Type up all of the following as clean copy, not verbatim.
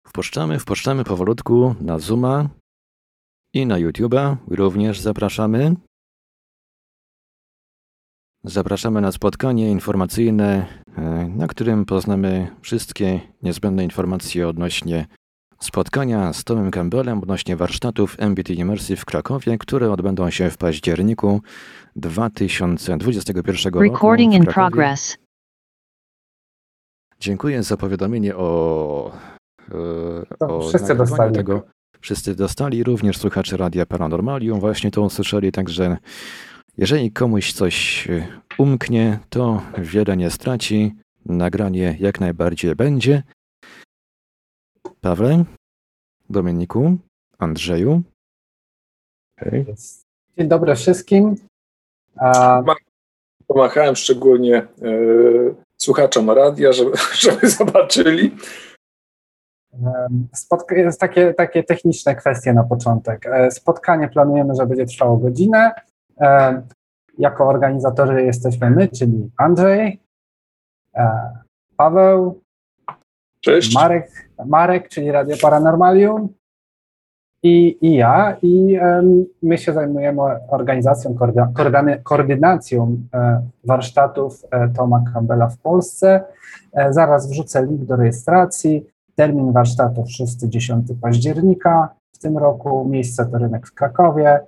Wpuszczamy powolutku na Zooma i na YouTube'a. Również zapraszamy. Zapraszamy na spotkanie informacyjne, na którym poznamy wszystkie niezbędne informacje odnośnie spotkania z Tomem Campbellem, odnośnie warsztatów MBT Immersive w Krakowie, które odbędą się w październiku 2021 roku. Recording in progress. Dziękuję za powiadomienie o wszyscy dostali tego. Wszyscy dostali, również słuchacze Radia Paranormalium właśnie to usłyszeli, także jeżeli komuś coś umknie, to wiele nie straci. Nagranie jak najbardziej będzie. Pawle, Dominiku, Andrzeju. Okay. Dzień dobry wszystkim. Pomachałem szczególnie słuchaczom radia, żeby zobaczyli. Jest takie techniczne kwestie na początek. Spotkanie planujemy, że będzie trwało godzinę. Jako organizatorzy jesteśmy my, czyli Andrzej, Paweł, cześć. Marek, czyli Radio Paranormalium i ja. I my się zajmujemy organizacją, koordynacją warsztatów Toma Campbella w Polsce. Zaraz wrzucę link do rejestracji. Termin warsztatów 6-10 października w tym roku. Miejsce to rynek w Krakowie.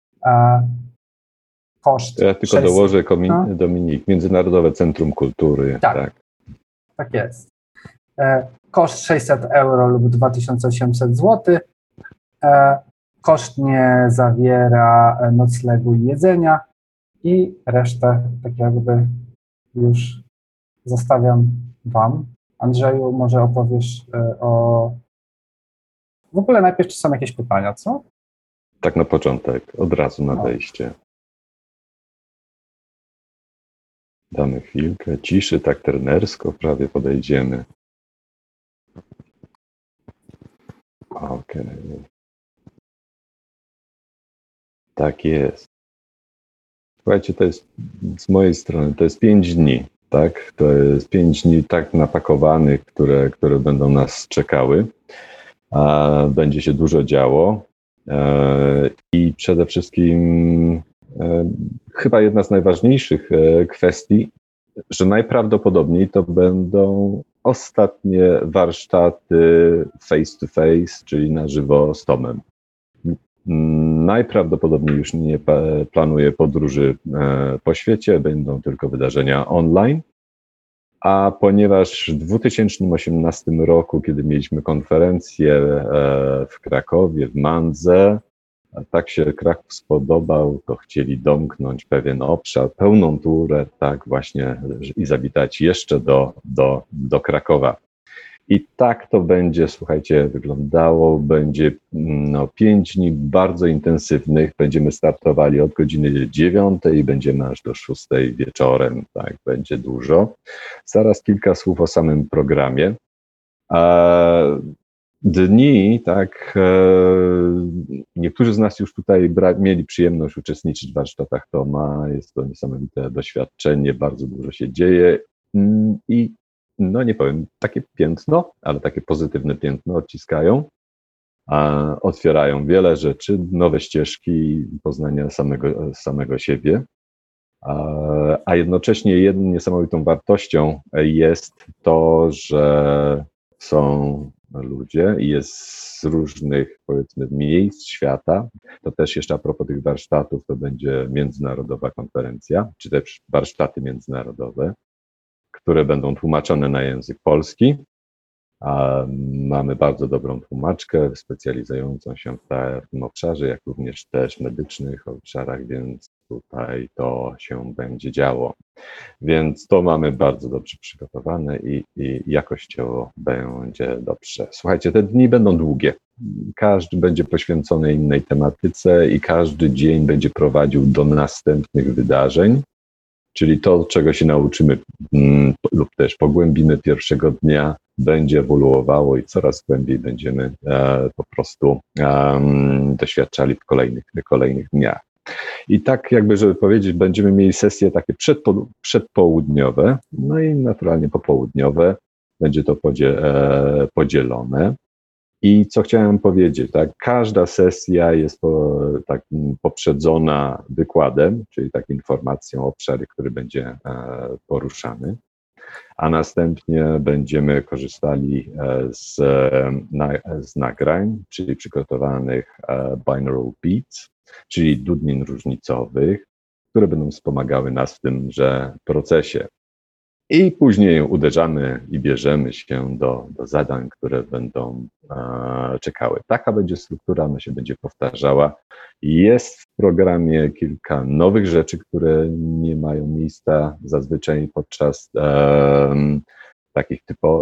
Koszt ja tylko 600, dołożę, Dominik, Międzynarodowe Centrum Kultury. Tak jest. Koszt 600 euro lub 2800 zł. Koszt nie zawiera noclegu i jedzenia i resztę tak jakby już zostawiam Wam. Andrzeju, może opowiesz o... W ogóle najpierw, czy są jakieś pytania, co? Tak na początek, od razu na wejście. Damy chwilkę ciszy, tak trenersko prawie podejdziemy. Okej. Tak jest. Słuchajcie, to jest z mojej strony, to jest 5 dni, tak? To jest 5 dni tak napakowanych, które będą nas czekały. Będzie się dużo działo i przede wszystkim chyba jedna z najważniejszych kwestii, że najprawdopodobniej to będą ostatnie warsztaty face to face, czyli na żywo z Tomem. Najprawdopodobniej już nie planuję podróży po świecie, będą tylko wydarzenia online. A ponieważ w 2018 roku, kiedy mieliśmy konferencję w Krakowie, w Mandze, tak się Kraków spodobał, to chcieli domknąć pewien obszar, pełną turę, tak właśnie i zawitać jeszcze do Krakowa. I tak to będzie, słuchajcie, wyglądało, będzie 5 dni bardzo intensywnych, będziemy startowali od godziny 9 i będziemy aż do 6 wieczorem, tak, będzie dużo. Zaraz kilka słów o samym programie. Dni, tak, niektórzy z nas już tutaj mieli przyjemność uczestniczyć w warsztatach Toma, jest to niesamowite doświadczenie, bardzo dużo się dzieje i nie powiem, takie piętno, ale takie pozytywne piętno odciskają, otwierają wiele rzeczy, nowe ścieżki poznania samego siebie, a jednocześnie jedną niesamowitą wartością jest to, że są ludzie i jest z różnych, powiedzmy, miejsc świata. To też jeszcze a propos tych warsztatów, to będzie międzynarodowa konferencja, czy też warsztaty międzynarodowe, które będą tłumaczone na język polski. Mamy bardzo dobrą tłumaczkę specjalizującą się w tym obszarze, jak również też medycznych obszarach, więc tutaj to się będzie działo. Więc to mamy bardzo dobrze przygotowane i jakościowo będzie dobrze. Słuchajcie, te dni będą długie. Każdy będzie poświęcony innej tematyce i każdy dzień będzie prowadził do następnych wydarzeń. Czyli to, czego się nauczymy lub też pogłębimy pierwszego dnia, będzie ewoluowało i coraz głębiej będziemy po prostu doświadczali w kolejnych dniach. I tak jakby, żeby powiedzieć, będziemy mieli sesje takie przedpołudniowe, no i naturalnie popołudniowe. Będzie to podzielone. I co chciałem powiedzieć, tak, każda sesja jest poprzedzona wykładem, czyli taką informacją o obszarze, który będzie poruszany, a następnie będziemy korzystali z nagrań, czyli przygotowanych binaural beats, czyli dudnin różnicowych, które będą wspomagały nas w tymże procesie. I później uderzamy i bierzemy się do zadań, które będą czekały. Taka będzie struktura, ona się będzie powtarzała. Jest w programie kilka nowych rzeczy, które nie mają miejsca zazwyczaj podczas takich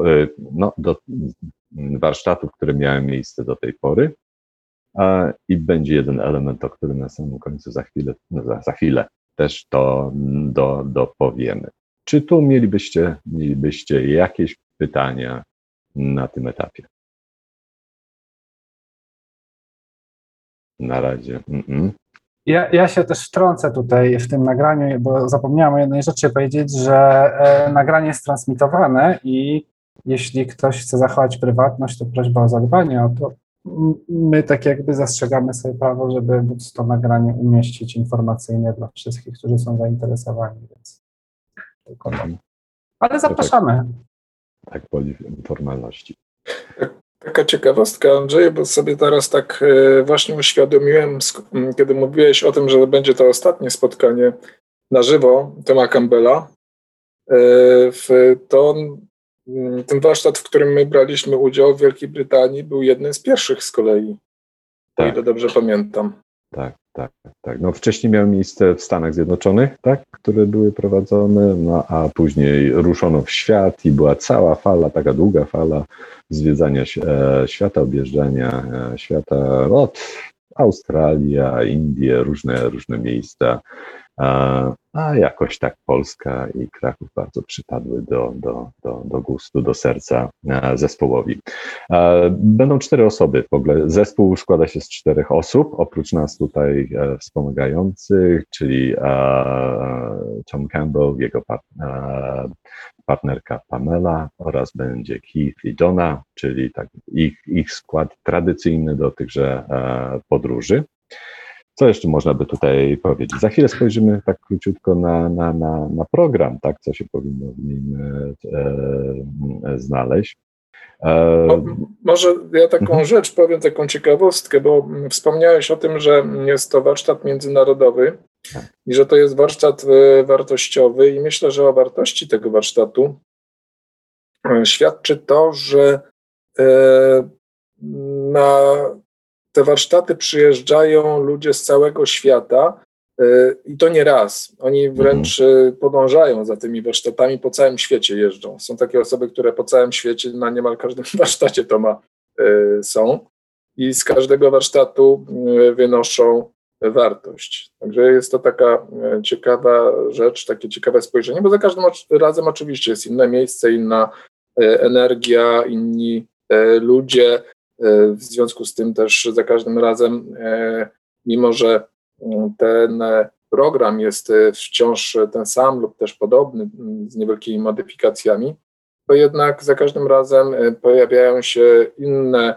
warsztatów, które miały miejsce do tej pory. I będzie jeden element, o którym na samym końcu za chwilę też to dopowiemy. Czy tu mielibyście jakieś pytania na tym etapie? Na razie. Ja się też wtrącę tutaj w tym nagraniu, bo zapomniałem o jednej rzeczy powiedzieć, że nagranie jest transmitowane i jeśli ktoś chce zachować prywatność, to prośba o zadbanie o to. My tak jakby zastrzegamy sobie prawo, żeby móc to nagranie umieścić informacyjnie dla wszystkich, którzy są zainteresowani, więc tylko tam. Ale zapraszamy. Tak woli formalności. Taka ciekawostka, Andrzej, bo sobie teraz tak właśnie uświadomiłem, kiedy mówiłeś o tym, że będzie to ostatnie spotkanie na żywo Toma Campbella, ten warsztat, w którym my braliśmy udział w Wielkiej Brytanii, był jednym z pierwszych z kolei, o ile dobrze pamiętam. Tak. No wcześniej miały miejsce w Stanach Zjednoczonych, tak, które były prowadzone, no a później ruszono w świat i była cała fala, taka długa fala zwiedzania świata, objeżdżania świata, Australia, Indie, różne miejsca, a jakoś tak Polska i Kraków bardzo przypadły do gustu, do serca zespołowi. Będą 4 osoby w ogóle. Zespół składa się z 4 osób, oprócz nas tutaj wspomagających, czyli Tom Campbell, jego partnerka Pamela oraz będzie Keith i Donna, czyli tak ich skład tradycyjny do tychże podróży. Co jeszcze można by tutaj powiedzieć? Za chwilę spojrzymy tak króciutko na program, tak, co się powinno w nim znaleźć. Może ja taką rzecz powiem, taką ciekawostkę, bo wspomniałeś o tym, że jest to warsztat międzynarodowy i że to jest warsztat wartościowy i myślę, że o wartości tego warsztatu świadczy to, że na te warsztaty przyjeżdżają ludzie z całego świata i to nie raz. Oni wręcz podążają za tymi warsztatami, po całym świecie jeżdżą. Są takie osoby, które po całym świecie na niemal każdym warsztacie są i z każdego warsztatu wynoszą wartość. Także jest to taka ciekawa rzecz, takie ciekawe spojrzenie, bo za każdym razem oczywiście jest inne miejsce, inna energia, inni ludzie. W związku z tym też za każdym razem, mimo że ten program jest wciąż ten sam lub też podobny z niewielkimi modyfikacjami, to jednak za każdym razem pojawiają się inne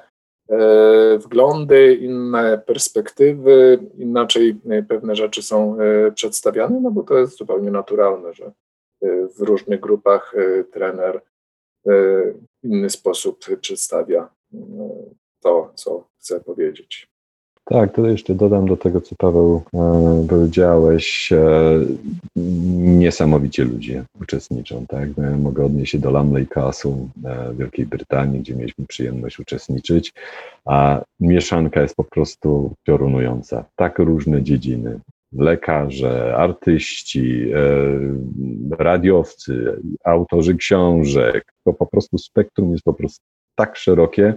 wglądy, inne perspektywy, inaczej pewne rzeczy są przedstawiane, no bo to jest zupełnie naturalne, że w różnych grupach trener w inny sposób przedstawia to, co chcę powiedzieć. Tak, to jeszcze dodam do tego, co Paweł powiedziałeś. Niesamowicie ludzie uczestniczą, tak? Mogę odnieść się do Lumley Castle w Wielkiej Brytanii, gdzie mieliśmy przyjemność uczestniczyć, a mieszanka jest po prostu piorunująca. Tak różne dziedziny. Lekarze, artyści, radiowcy, autorzy książek. To po prostu spektrum jest po prostu tak szerokie,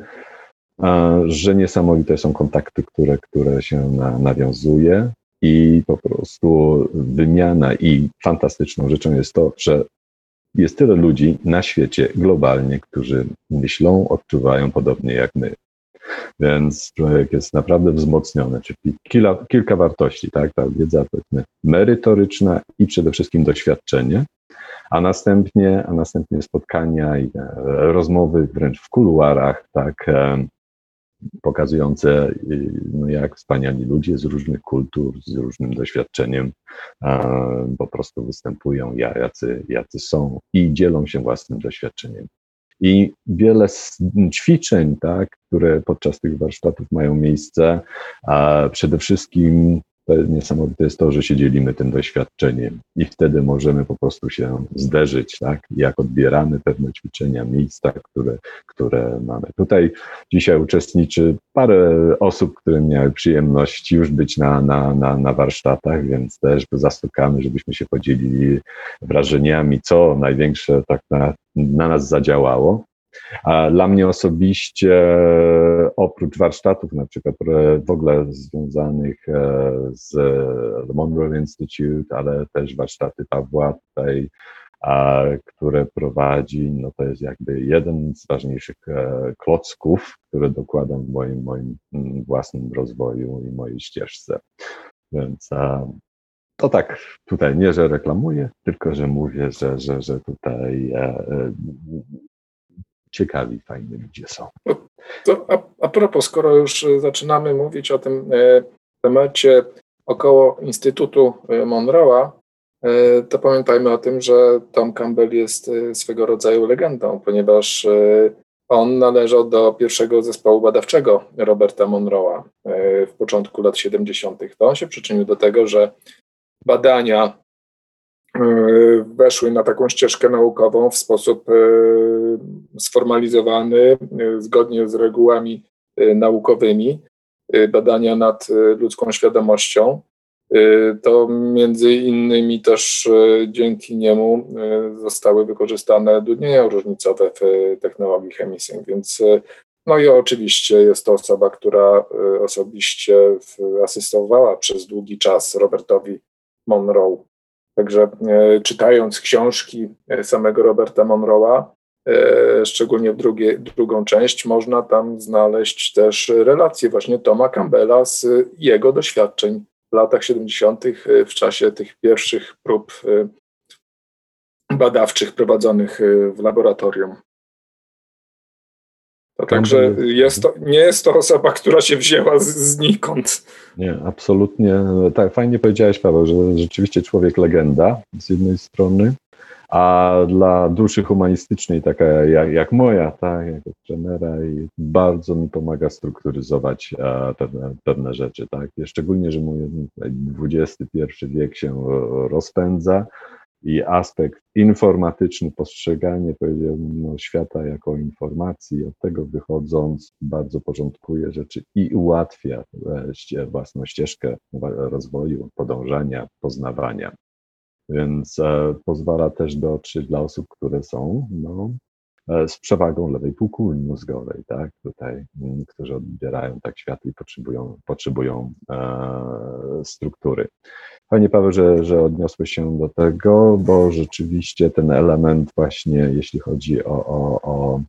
że niesamowite są kontakty, które się nawiązuje i po prostu wymiana i fantastyczną rzeczą jest to, że jest tyle ludzi na świecie globalnie, którzy myślą, odczuwają podobnie jak my. Więc człowiek jest naprawdę wzmocniony, czyli kilka wartości, tak? Ta wiedza powiedzmy merytoryczna i przede wszystkim doświadczenie, a następnie spotkania i rozmowy wręcz w kuluarach, tak? pokazujące, no, jak wspaniali ludzie z różnych kultur, z różnym doświadczeniem po prostu występują, jacy są i dzielą się własnym doświadczeniem. I wiele ćwiczeń, tak, które podczas tych warsztatów mają miejsce, a przede wszystkim niesamowite jest to, że się dzielimy tym doświadczeniem i wtedy możemy po prostu się zderzyć, tak, jak odbieramy pewne ćwiczenia, miejsca, które mamy. Tutaj dzisiaj uczestniczy parę osób, które miały przyjemność już być na warsztatach, więc też zastukamy, żebyśmy się podzielili wrażeniami, co największe tak na nas zadziałało. A dla mnie osobiście, oprócz warsztatów na przykład w ogóle związanych z The Monroe Institute, ale też warsztaty Pawła tutaj, które prowadzi, no to jest jakby jeden z ważniejszych klocków, które dokładam w moim własnym rozwoju i mojej ścieżce. Więc to tak tutaj nie, że reklamuję, tylko że mówię, że tutaj ciekawi, fajni ludzie są. To a propos, skoro już zaczynamy mówić o tym temacie około Instytutu Monroe'a, to pamiętajmy o tym, że Tom Campbell jest swego rodzaju legendą, ponieważ on należał do pierwszego zespołu badawczego Roberta Monroe'a w początku lat 70. To on się przyczynił do tego, że badania weszły na taką ścieżkę naukową w sposób sformalizowany, zgodnie z regułami naukowymi, badania nad ludzką świadomością. To między innymi też dzięki niemu zostały wykorzystane dudnienia różnicowe w technologii chemii, więc no i oczywiście jest to osoba, która osobiście asystowała przez długi czas Robertowi Monroe. Także czytając książki samego Roberta Monroe'a, szczególnie drugą część, można tam znaleźć też relacje właśnie Toma Campbella z jego doświadczeń w latach 70. w czasie tych pierwszych prób badawczych prowadzonych w laboratorium. To także nie jest to osoba, która się wzięła znikąd. Nie, absolutnie. Tak, fajnie powiedziałeś, Paweł, że rzeczywiście człowiek legenda z jednej strony, a dla duszy humanistycznej, taka jak moja, tak, jako trenera, i bardzo mi pomaga strukturyzować pewne rzeczy. Tak. Szczególnie, że mój XXI wiek się rozpędza i aspekt informatyczny, postrzeganie, powiedziałbym, świata jako informacji, od tego wychodząc bardzo porządkuje rzeczy i ułatwia własną ścieżkę rozwoju, podążania, poznawania. Więc pozwala też dotrzeć dla osób, które są z przewagą lewej półkuli mózgowej, tak, tutaj, którzy odbierają tak świat i potrzebują struktury. Fajnie, Paweł, że odniosłeś się do tego, bo rzeczywiście ten element właśnie, jeśli chodzi o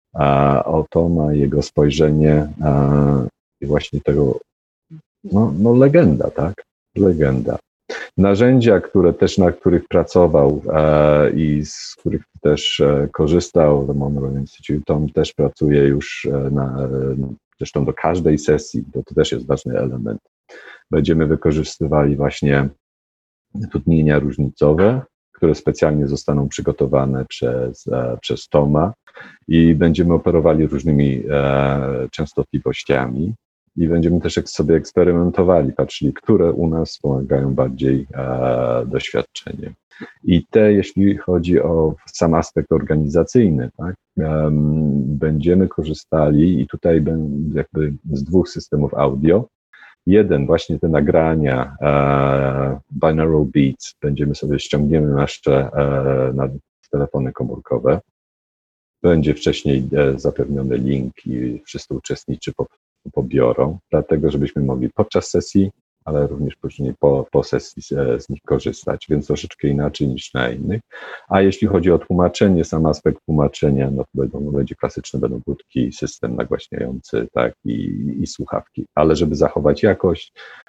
Toma, jego spojrzenie i właśnie tego, legenda, tak, legenda. Narzędzia, na których pracował i z których też korzystał The Monroe Institute, Tom też pracuje już zresztą do każdej sesji, to też jest ważny element. Będziemy wykorzystywali właśnie dudnienia różnicowe, które specjalnie zostaną przygotowane przez Toma i będziemy operowali różnymi częstotliwościami i będziemy też sobie eksperymentowali, patrzyli, które u nas wspomagają bardziej doświadczenie. I jeśli chodzi o sam aspekt organizacyjny, tak, będziemy korzystali i tutaj jakby z dwóch systemów audio. Jeden, właśnie te nagrania binaural beats, ściągniemy nasze na telefony komórkowe. Będzie wcześniej zapewniony link i wszyscy uczestnicy pobiorą, dlatego żebyśmy mogli podczas sesji, ale również później po sesji z nich korzystać, więc troszeczkę inaczej niż na innych. A jeśli chodzi o tłumaczenie, sam aspekt tłumaczenia, no to będzie klasyczne, będą budki, system nagłaśniający, tak, i słuchawki. Ale żeby zachować jakość,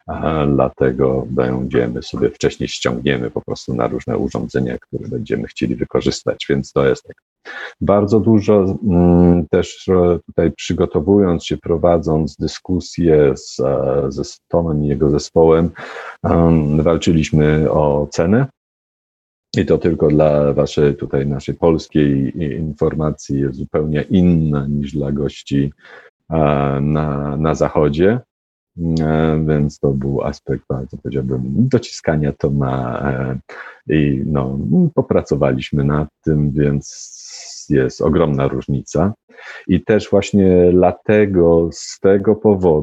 dlatego będziemy sobie wcześniej ściągniemy po prostu na różne urządzenia, które będziemy chcieli wykorzystać, więc to jest tak. Bardzo dużo też tutaj przygotowując się, prowadząc dyskusje ze Tomem i jego zespołem, walczyliśmy o cenę. I to tylko dla naszej polskiej informacji jest zupełnie inna niż dla gości na zachodzie. Więc to był aspekt bardzo, powiedziałbym, dociskania Toma i popracowaliśmy nad tym, więc jest ogromna różnica. I też właśnie dlatego z tego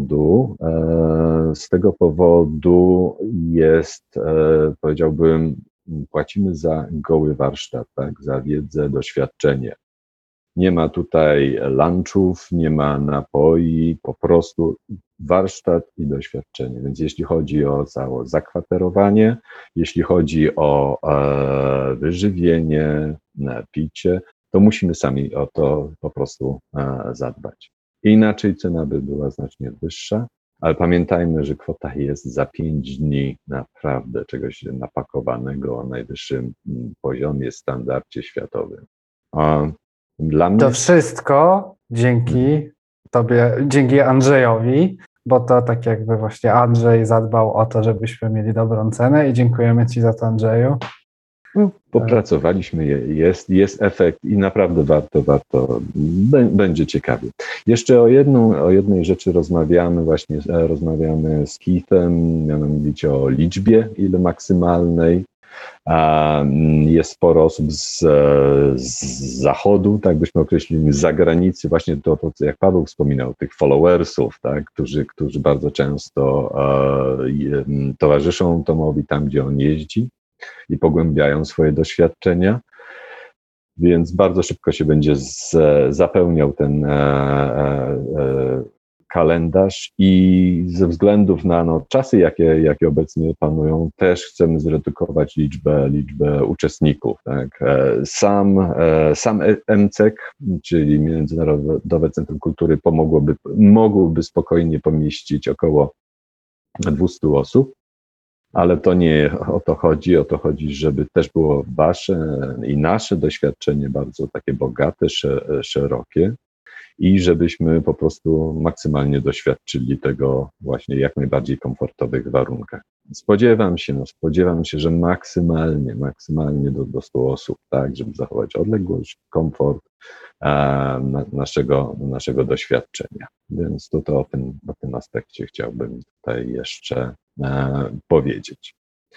powodu jest, powiedziałbym, płacimy za goły warsztat, tak, za wiedzę, doświadczenie. Nie ma tutaj lunchów, nie ma napoi, po prostu warsztat i doświadczenie. Więc jeśli chodzi o całe zakwaterowanie, jeśli chodzi o wyżywienie, picie, to musimy sami o to po prostu zadbać. Inaczej cena by była znacznie wyższa, ale pamiętajmy, że kwota jest za 5 dni naprawdę czegoś napakowanego o najwyższym poziomie, standardzie światowym. Dla mnie... To wszystko dzięki Tobie, dzięki Andrzejowi, bo to tak jakby właśnie Andrzej zadbał o to, żebyśmy mieli dobrą cenę i dziękujemy Ci za to, Andrzeju. Popracowaliśmy, jest efekt i naprawdę warto, będzie ciekawie. Jeszcze o jednej rzeczy rozmawiamy z Keithem, mianowicie o liczbie, ile maksymalnej. Jest sporo osób z zachodu, tak byśmy określili, z zagranicy, właśnie to jak Paweł wspominał, tych followersów, tak, którzy bardzo często towarzyszą Tomowi tam, gdzie on jeździ i pogłębiają swoje doświadczenia, więc bardzo szybko się będzie zapełniał ten kalendarz i ze względów na czasy, jakie obecnie panują, też chcemy zredukować liczbę uczestników. Tak? Sam MCEK, czyli Międzynarodowe Centrum Kultury, mogłoby spokojnie pomieścić około 200 osób, ale to nie o to chodzi. O to chodzi, żeby też było wasze i nasze doświadczenie bardzo takie bogate, szerokie i żebyśmy po prostu maksymalnie doświadczyli tego właśnie jak najbardziej komfortowych warunkach. Spodziewam się, że maksymalnie do 100 osób, tak, żeby zachować odległość, komfort naszego doświadczenia. Więc to o tym aspekcie chciałbym tutaj jeszcze powiedzieć.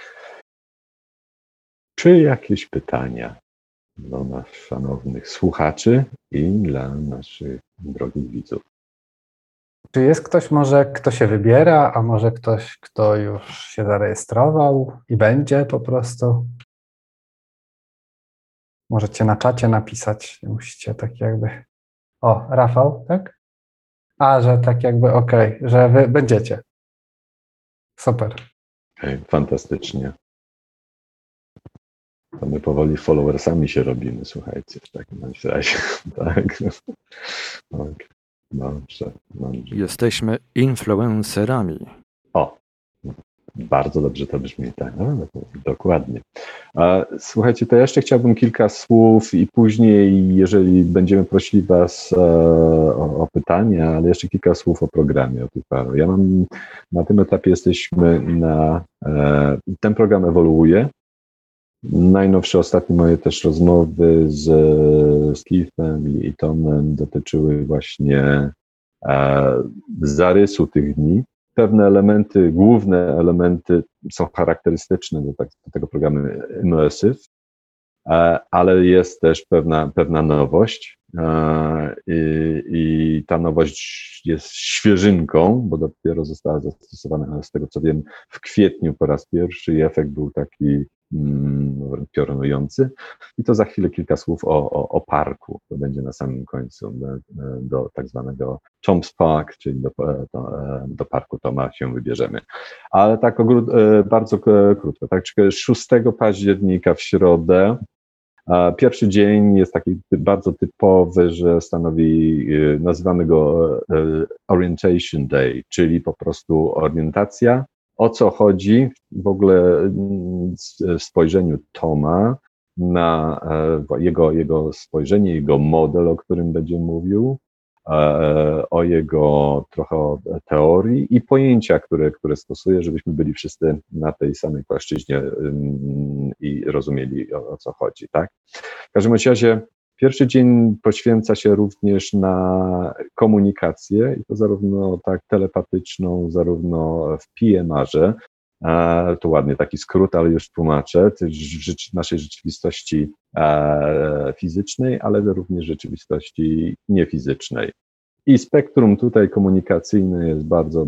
Czy jakieś pytania do nas, szanownych słuchaczy i dla naszych drogich widzów? Czy jest ktoś może, kto się wybiera, a może ktoś, kto już się zarejestrował i będzie po prostu? Możecie na czacie napisać, nie musicie tak jakby... O, Rafał, tak? Że tak jakby okej, że wy będziecie. Super. Fantastycznie. To my powoli followersami się robimy, słuchajcie, w takim razie. Tak. Dobrze. Jesteśmy influencerami. O, bardzo dobrze to brzmi, tak, dokładnie. Słuchajcie, to jeszcze chciałbym kilka słów i później, jeżeli będziemy prosili was o pytania, ale jeszcze kilka słów o programie, o tych paru. Ja mam, na tym etapie jesteśmy ten program ewoluuje. Najnowsze, ostatnie moje też rozmowy z Keithem i Tomem dotyczyły właśnie zarysu tych dni. Pewne elementy, główne elementy są charakterystyczne do tego programu Immersive, ale jest też pewna nowość i ta nowość jest świeżynką, bo dopiero została zastosowana, z tego co wiem, w kwietniu po raz pierwszy i efekt był taki piorunujący. I to za chwilę kilka słów o parku. To będzie na samym końcu do tak zwanego Tom's Park, czyli do parku Toma się wybierzemy. Ale tak bardzo krótko. Tak, 6 października w środę. Pierwszy dzień jest taki bardzo typowy, że nazywamy go Orientation Day, czyli po prostu orientacja o co chodzi w ogóle w spojrzeniu Toma na jego spojrzenie, jego model, o którym będzie mówił, o jego trochę teorii i pojęcia, które stosuje, żebyśmy byli wszyscy na tej samej płaszczyźnie i rozumieli, o co chodzi, tak? W każdym razie pierwszy dzień poświęca się również na komunikację i to zarówno tak telepatyczną, zarówno w PMR-ze, to ładnie taki skrót, ale już tłumaczę, naszej rzeczywistości fizycznej, ale również rzeczywistości niefizycznej. I spektrum tutaj komunikacyjne jest bardzo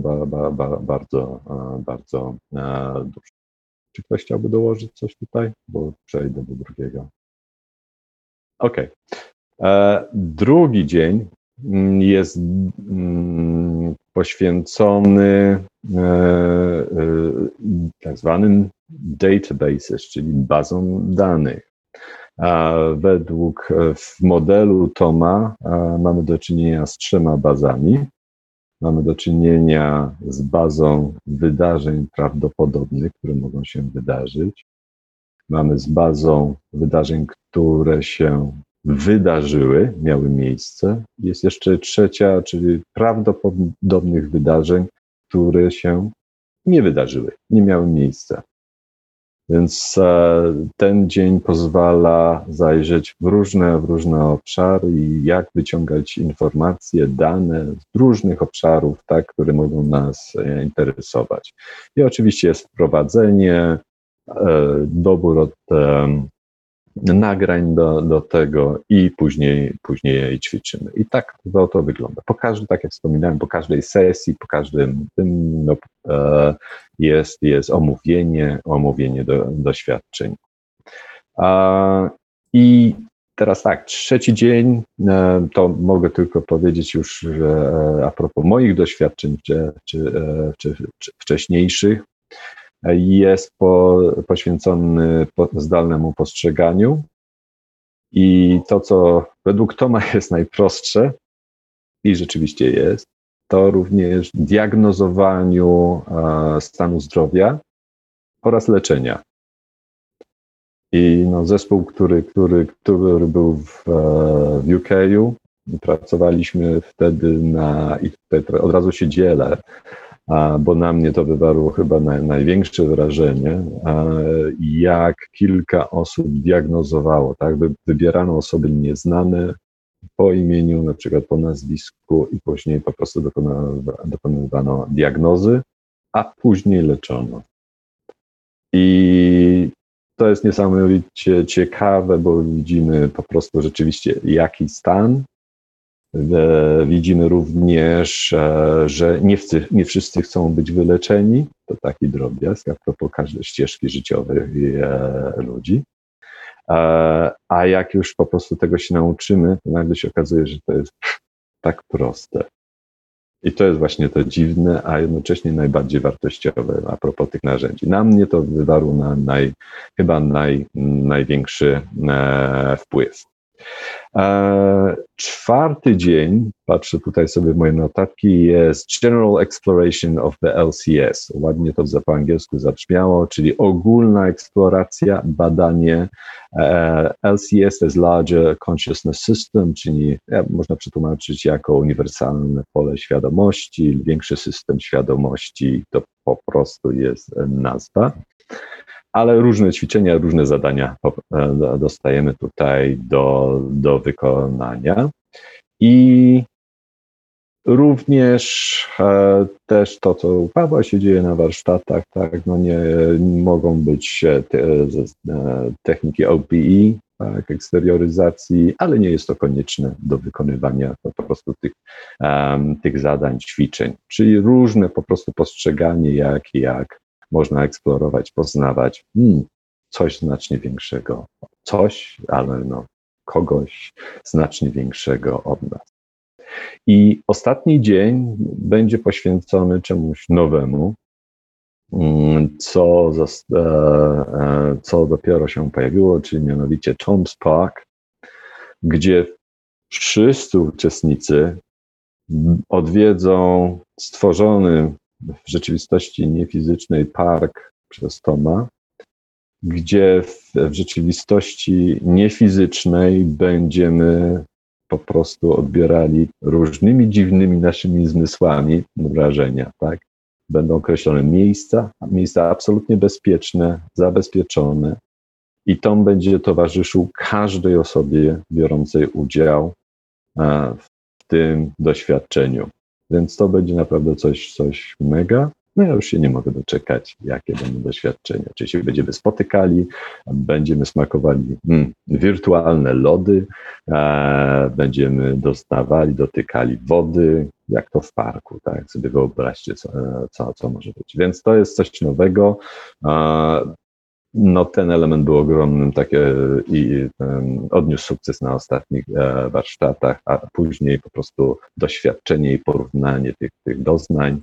duże. Czy ktoś chciałby dołożyć coś tutaj? Bo przejdę do drugiego. Okej. Drugi dzień jest poświęcony tak zwanym databases, czyli bazom danych. Według w modelu Toma mamy do czynienia z 3 bazami. Mamy do czynienia z bazą wydarzeń prawdopodobnych, które mogą się wydarzyć. Mamy z bazą wydarzeń, które się wydarzyły, miały miejsce. Jest jeszcze 3, czyli prawdopodobnych wydarzeń, które się nie wydarzyły, nie miały miejsca. Więc ten dzień pozwala zajrzeć w różne obszary i jak wyciągać informacje, dane z różnych obszarów, tak, które mogą nas interesować. I oczywiście jest wprowadzenie, dobór nagrań do tego i później je ćwiczymy. I tak to wygląda. Tak jak wspominałem, po każdej sesji, po każdym tym jest omówienie doświadczeń. I teraz tak, 3 dzień, to mogę tylko powiedzieć już, że a propos moich doświadczeń czy wcześniejszych, jest poświęcony zdalnemu postrzeganiu i to, co według Toma jest najprostsze i rzeczywiście jest, to również diagnozowaniu stanu zdrowia oraz leczenia. I zespół, który był w UK-u, pracowaliśmy wtedy i tutaj od razu się dzielę, bo na mnie to wywarło chyba największe wrażenie, jak kilka osób diagnozowało, tak? Wybierano osoby nieznane po imieniu, na przykład po nazwisku i później po prostu dokonywano diagnozy, a później leczono. I to jest niesamowicie ciekawe, bo widzimy po prostu rzeczywiście jaki stan. Widzimy również, że nie wszyscy chcą być wyleczeni. To taki drobiazg a propos każdej ścieżki życiowej ludzi. A jak już po prostu tego się nauczymy, to nagle się okazuje, że to jest tak proste. I to jest właśnie to dziwne, a jednocześnie najbardziej wartościowe a propos tych narzędzi. Na mnie to wywarło chyba największy wpływ. 4. dzień, patrzę tutaj sobie w moje notatki, jest General Exploration of the LCS. Ładnie to po angielsku zabrzmiało, czyli ogólna eksploracja, badanie. LCS to jest Larger Consciousness System, czyli można przetłumaczyć jako uniwersalne pole świadomości, większy system świadomości, to po prostu jest nazwa. Ale różne ćwiczenia, różne zadania dostajemy tutaj do wykonania. I również też to, co u Pawła się dzieje na warsztatach, tak, nie mogą być techniki OPE, tak, eksterioryzacji, ale nie jest to konieczne do wykonywania po prostu tych zadań, ćwiczeń. Czyli różne po prostu postrzeganie, jak można eksplorować, poznawać coś znacznie większego. Ale kogoś znacznie większego od nas. I ostatni dzień będzie poświęcony czemuś nowemu, co dopiero się pojawiło, czyli mianowicie Tom's Park, gdzie wszyscy uczestnicy odwiedzą stworzony w rzeczywistości niefizycznej park przez Toma, gdzie w rzeczywistości niefizycznej będziemy po prostu odbierali różnymi dziwnymi naszymi zmysłami wrażenia, tak? Będą określone miejsca absolutnie bezpieczne, zabezpieczone i Tom będzie towarzyszył każdej osobie biorącej udział w tym doświadczeniu. Więc to będzie naprawdę coś mega. No ja już się nie mogę doczekać, jakie będą doświadczenia. Oczywiście będziemy spotykali, będziemy smakowali wirtualne lody, będziemy dotykali wody, jak to w parku, tak? Sobie wyobraźcie, co może być. Więc to jest coś nowego. No ten element był ogromnym i odniósł sukces na ostatnich warsztatach, a później po prostu doświadczenie i porównanie tych doznań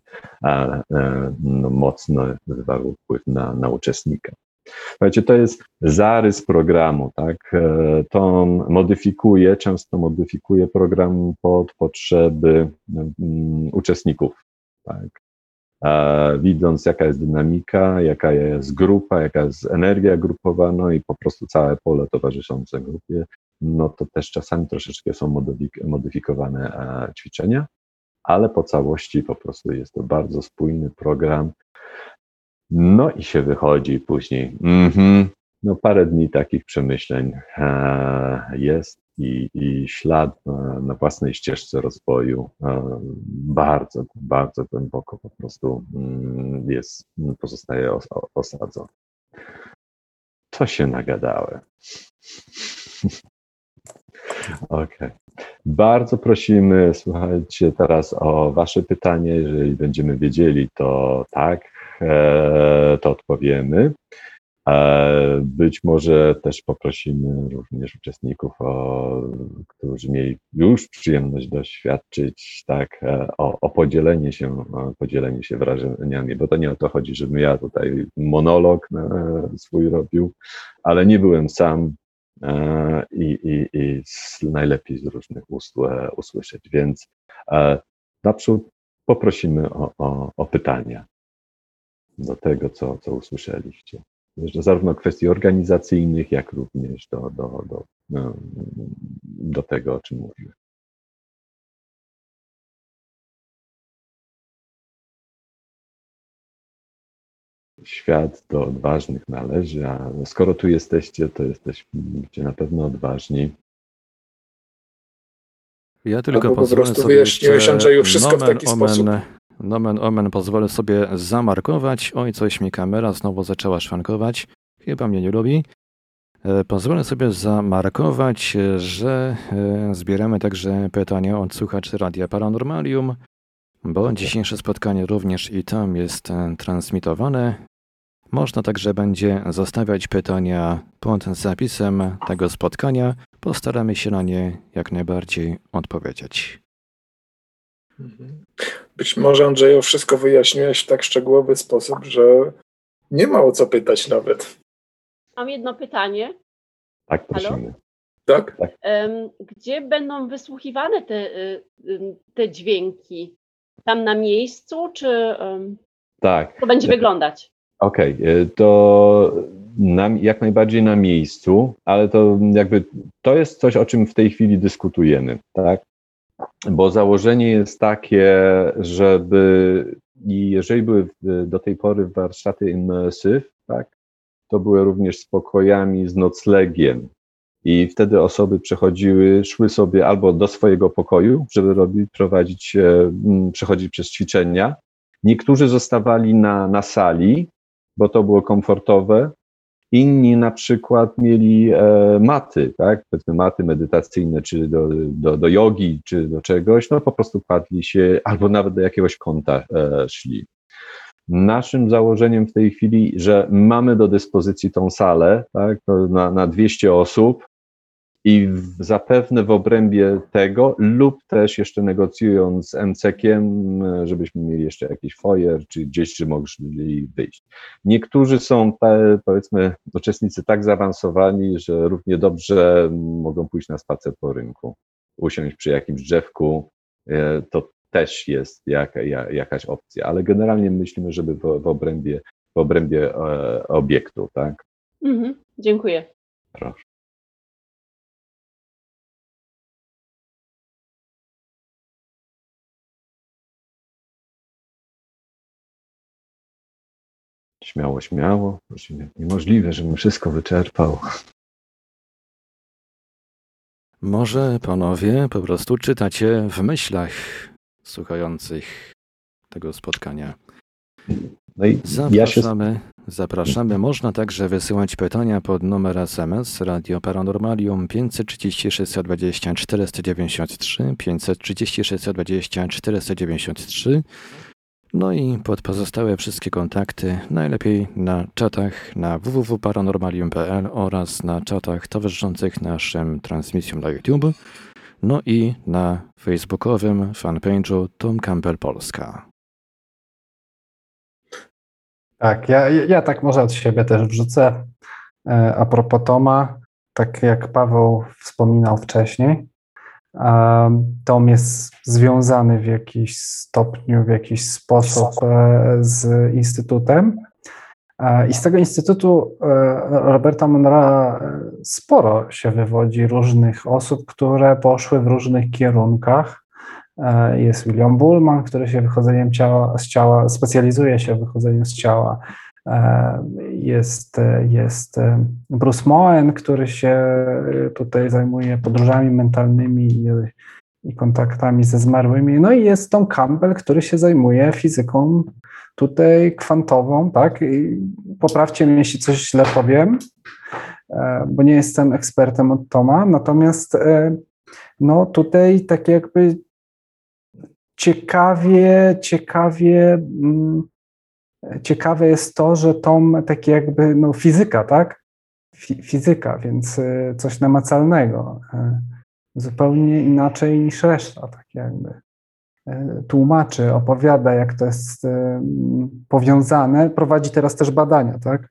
mocno wywarło wpływ na uczestnika. Słuchajcie, to jest zarys programu, tak? To często modyfikuje program pod potrzeby uczestników, tak? Widząc, jaka jest dynamika, jaka jest grupa, jaka jest energia grupowa, no i po prostu całe pole towarzyszące grupie, no to też czasami troszeczkę są modyfikowane ćwiczenia, ale po całości po prostu jest to bardzo spójny program. No i się wychodzi później. No parę dni takich przemyśleń jest i ślad na własnej ścieżce rozwoju bardzo, bardzo głęboko po prostu pozostaje osadzony. To się nagadałem. Okej. Bardzo prosimy, słuchajcie, teraz o wasze pytanie. Jeżeli będziemy wiedzieli, to tak, to odpowiemy. Być może też poprosimy również uczestników, którzy mieli już przyjemność doświadczyć, tak, o podzielenie się wrażeniami, bo to nie o to chodzi, żebym ja tutaj monolog swój robił, ale nie byłem sam i najlepiej z różnych ust usłyszeć, więc naprzód poprosimy o pytania do tego, co usłyszeliście. Zarówno kwestii organizacyjnych, jak również do tego, o czym mówiłem. Świat do odważnych należy, a skoro tu jesteście, to jesteście na pewno odważni. Ja tylko po pozwolę prostu sobie wyjaśniłeś, Andrzeju, wszystko w taki sposób. Nomen omen, pozwolę sobie zamarkować. Oj, coś mi kamera znowu zaczęła szwankować. Chyba mnie nie lubi. Pozwolę sobie zamarkować, że zbieramy także pytania od słuchaczy Radia Paranormalium, bo dzisiejsze spotkanie również i tam jest transmitowane. Można także będzie zostawiać pytania pod zapisem tego spotkania. Postaramy się na nie jak najbardziej odpowiedzieć. Być może, Andrzeju, wszystko wyjaśniłeś w tak szczegółowy sposób, że nie ma o co pytać nawet. Mam jedno pytanie. Tak, prosimy. Tak? Gdzie będą wysłuchiwane te dźwięki? Tam na miejscu, czy tak. to będzie wyglądać? Okej, to jak najbardziej na miejscu, ale to jest coś, o czym w tej chwili dyskutujemy, tak? Bo założenie jest takie, jeżeli były do tej pory warsztaty immersive, tak, to były również z pokojami, z noclegiem i wtedy osoby szły sobie albo do swojego pokoju, żeby przechodzić przez ćwiczenia. Niektórzy zostawali na sali, bo to było komfortowe. Inni na przykład mieli maty, tak? Powiedzmy maty medytacyjne, czy do jogi, czy do czegoś, no po prostu kładli się, albo nawet do jakiegoś kąta szli. Naszym założeniem w tej chwili, że mamy do dyspozycji tą salę, tak? Na 200 osób i zapewne w obrębie tego lub też jeszcze negocjując z MCK-iem, żebyśmy mieli jeszcze jakiś foyer, czy gdzieś, czy mogli wyjść. Niektórzy są, powiedzmy, uczestnicy tak zaawansowani, że równie dobrze mogą pójść na spacer po rynku, usiąść przy jakimś drzewku, to też jest jakaś opcja, ale generalnie myślimy, żeby w obrębie obiektu, tak? Dziękuję. Proszę. Śmiało. Niemożliwe, żebym wszystko wyczerpał. Może panowie po prostu czytacie w myślach słuchających tego spotkania. No i Zapraszamy. Można także wysyłać pytania pod numer SMS Radio Paranormalium 530 620 493, 530 620 493. No i pod pozostałe wszystkie kontakty, najlepiej na czatach na www.paranormalium.pl oraz na czatach towarzyszących naszym transmisjom na YouTube, no i na facebookowym fanpage'u Tom Campbell Polska. Tak, ja tak może od siebie też wrzucę. A propos Toma, tak jak Paweł wspominał wcześniej, Tom jest związany w jakiś stopniu, w jakiś sposób z Instytutem. I z tego Instytutu Roberta Monroe'a sporo się wywodzi różnych osób, które poszły w różnych kierunkach. Jest William Bullman, który się wychodzeniem z ciała specjalizuje się w wychodzeniu z ciała. Jest Bruce Moen, który się tutaj zajmuje podróżami mentalnymi i kontaktami ze zmarłymi. No i jest Tom Campbell, który się zajmuje fizyką tutaj kwantową, tak? I poprawcie mnie, jeśli coś źle powiem, bo nie jestem ekspertem od Toma, natomiast no tutaj tak jakby ciekawe jest to, że Tom tak jakby, no fizyka, tak? Fizyka, więc coś namacalnego. Zupełnie inaczej niż reszta, tak jakby. Tłumaczy, opowiada, jak to jest powiązane. Prowadzi teraz też badania, tak?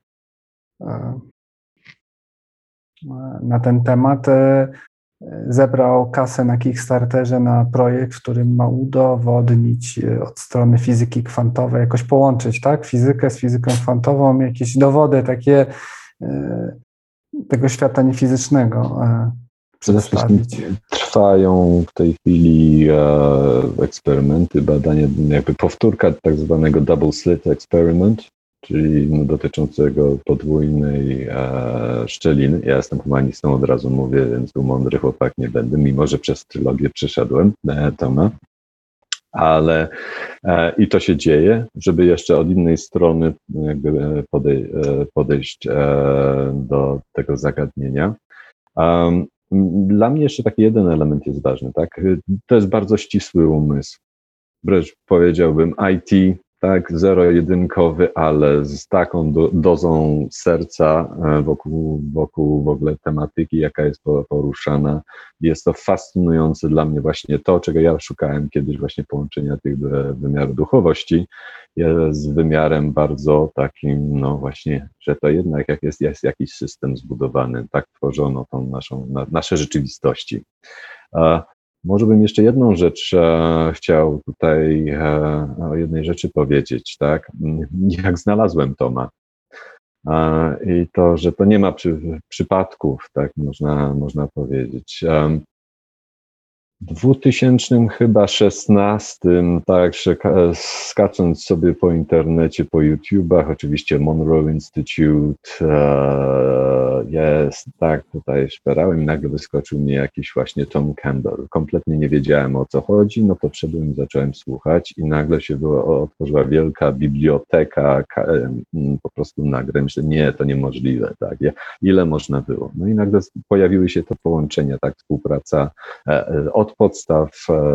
Na ten temat. Zebrał kasę na Kickstarterze na projekt, w którym ma udowodnić od strony fizyki kwantowej, jakoś połączyć, tak? Fizykę z fizyką kwantową, jakieś dowody takie tego świata niefizycznego przedstawić. Trwają w tej chwili eksperymenty, badania, jakby powtórka tak zwanego double slit experiment, czyli dotyczącego podwójnej szczeliny. Ja jestem humanistą, od razu mówię, więc tu mądry chłopak nie będę, mimo że przez trylogię przeszedłem Toma. Ale i to się dzieje, żeby jeszcze od innej strony jakby podejść do tego zagadnienia. Dla mnie jeszcze taki jeden element jest ważny, tak? To jest bardzo ścisły umysł. Wręcz powiedziałbym IT, tak, zero-jedynkowy, ale z taką dozą serca wokół w ogóle tematyki, jaka jest poruszana. Jest to fascynujące dla mnie właśnie to, czego ja szukałem kiedyś, właśnie połączenia tych wymiarów duchowości z wymiarem bardzo takim, no właśnie, że to jednak jak jest jakiś system zbudowany, tak tworzono tą nasze rzeczywistości. Może bym jeszcze jedną rzecz chciał tutaj o jednej rzeczy powiedzieć, tak? Jak znalazłem Toma. I to, że to nie ma przypadków, tak można powiedzieć. W 2016, tak, skacząc sobie po internecie, po YouTubach, oczywiście Monroe Institute, jest, tak, tutaj szperałem i nagle wyskoczył mi jakiś właśnie Tom Campbell. Kompletnie nie wiedziałem, o co chodzi, no to wszedłem i zacząłem słuchać i nagle się otworzyła wielka biblioteka, po prostu nagle myślę, nie, to niemożliwe, tak, ile można było. No i nagle pojawiły się te połączenia, tak, współpraca od podstaw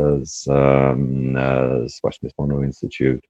właśnie z Monroe Institute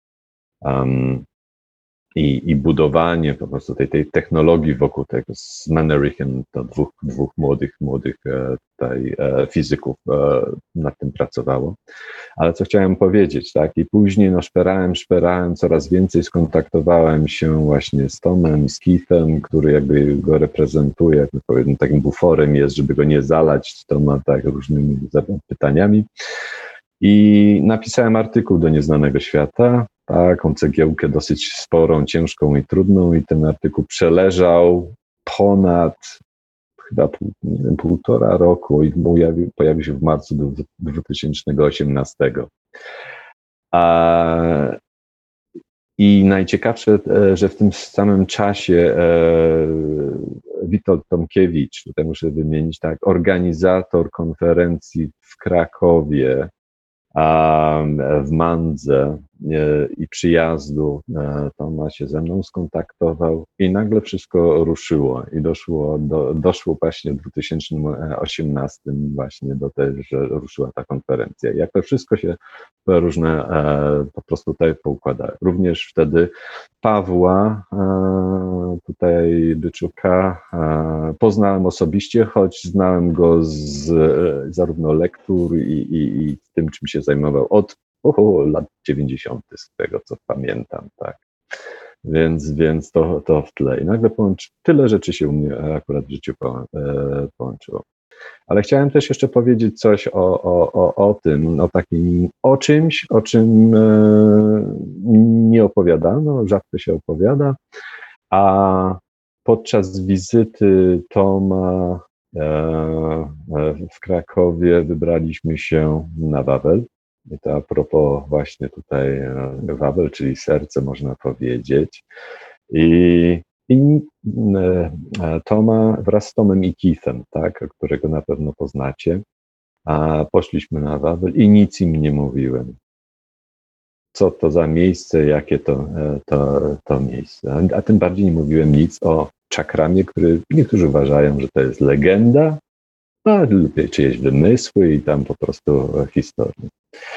i budowanie po prostu tej technologii wokół tego z Mannerichem, to dwóch młodych tutaj fizyków nad tym pracowało. Ale co chciałem powiedzieć, tak, i później no szperałem, coraz więcej skontaktowałem się właśnie z Tomem, z Keithem, który jakby go reprezentuje, jakby powiedzmy takim buforem jest, żeby go nie zalać Toma tak różnymi pytaniami. I napisałem artykuł do Nieznanego Świata, taką cegiełkę dosyć sporą, ciężką i trudną, i ten artykuł przeleżał ponad chyba półtora roku i pojawił się w marcu 2018. I najciekawsze, że w tym samym czasie Witold Tomkiewicz, tutaj muszę wymienić, tak, organizator konferencji w Krakowie, w Mandze i przyjazdu, Toma się ze mną skontaktował i nagle wszystko ruszyło i doszło właśnie w 2018 właśnie do tego, że ruszyła ta konferencja. Jak to wszystko się różne po prostu tutaj poukładało. Również wtedy Pawła tutaj Byczuka poznałem osobiście, choć znałem go z zarówno lektur i tym, czym się zajmował od lat 90. z tego, co pamiętam, tak. Więc to w tle. I nagle tyle rzeczy się u mnie akurat w życiu połączyło. Ale chciałem też jeszcze powiedzieć coś o tym, o czymś, o czym nie opowiadano, rzadko się opowiada, a podczas wizyty Toma w Krakowie wybraliśmy się na Wawel. I to a propos właśnie tutaj Wawel, czyli serce, można powiedzieć. I Toma wraz z Tomem i Keithem, tak, którego na pewno poznacie, poszliśmy na Wawel i nic im nie mówiłem. Co to za miejsce, jakie to miejsce. A tym bardziej nie mówiłem nic o czakramie, który niektórzy uważają, że to jest legenda, lub czyjeś wymysły i tam po prostu historię.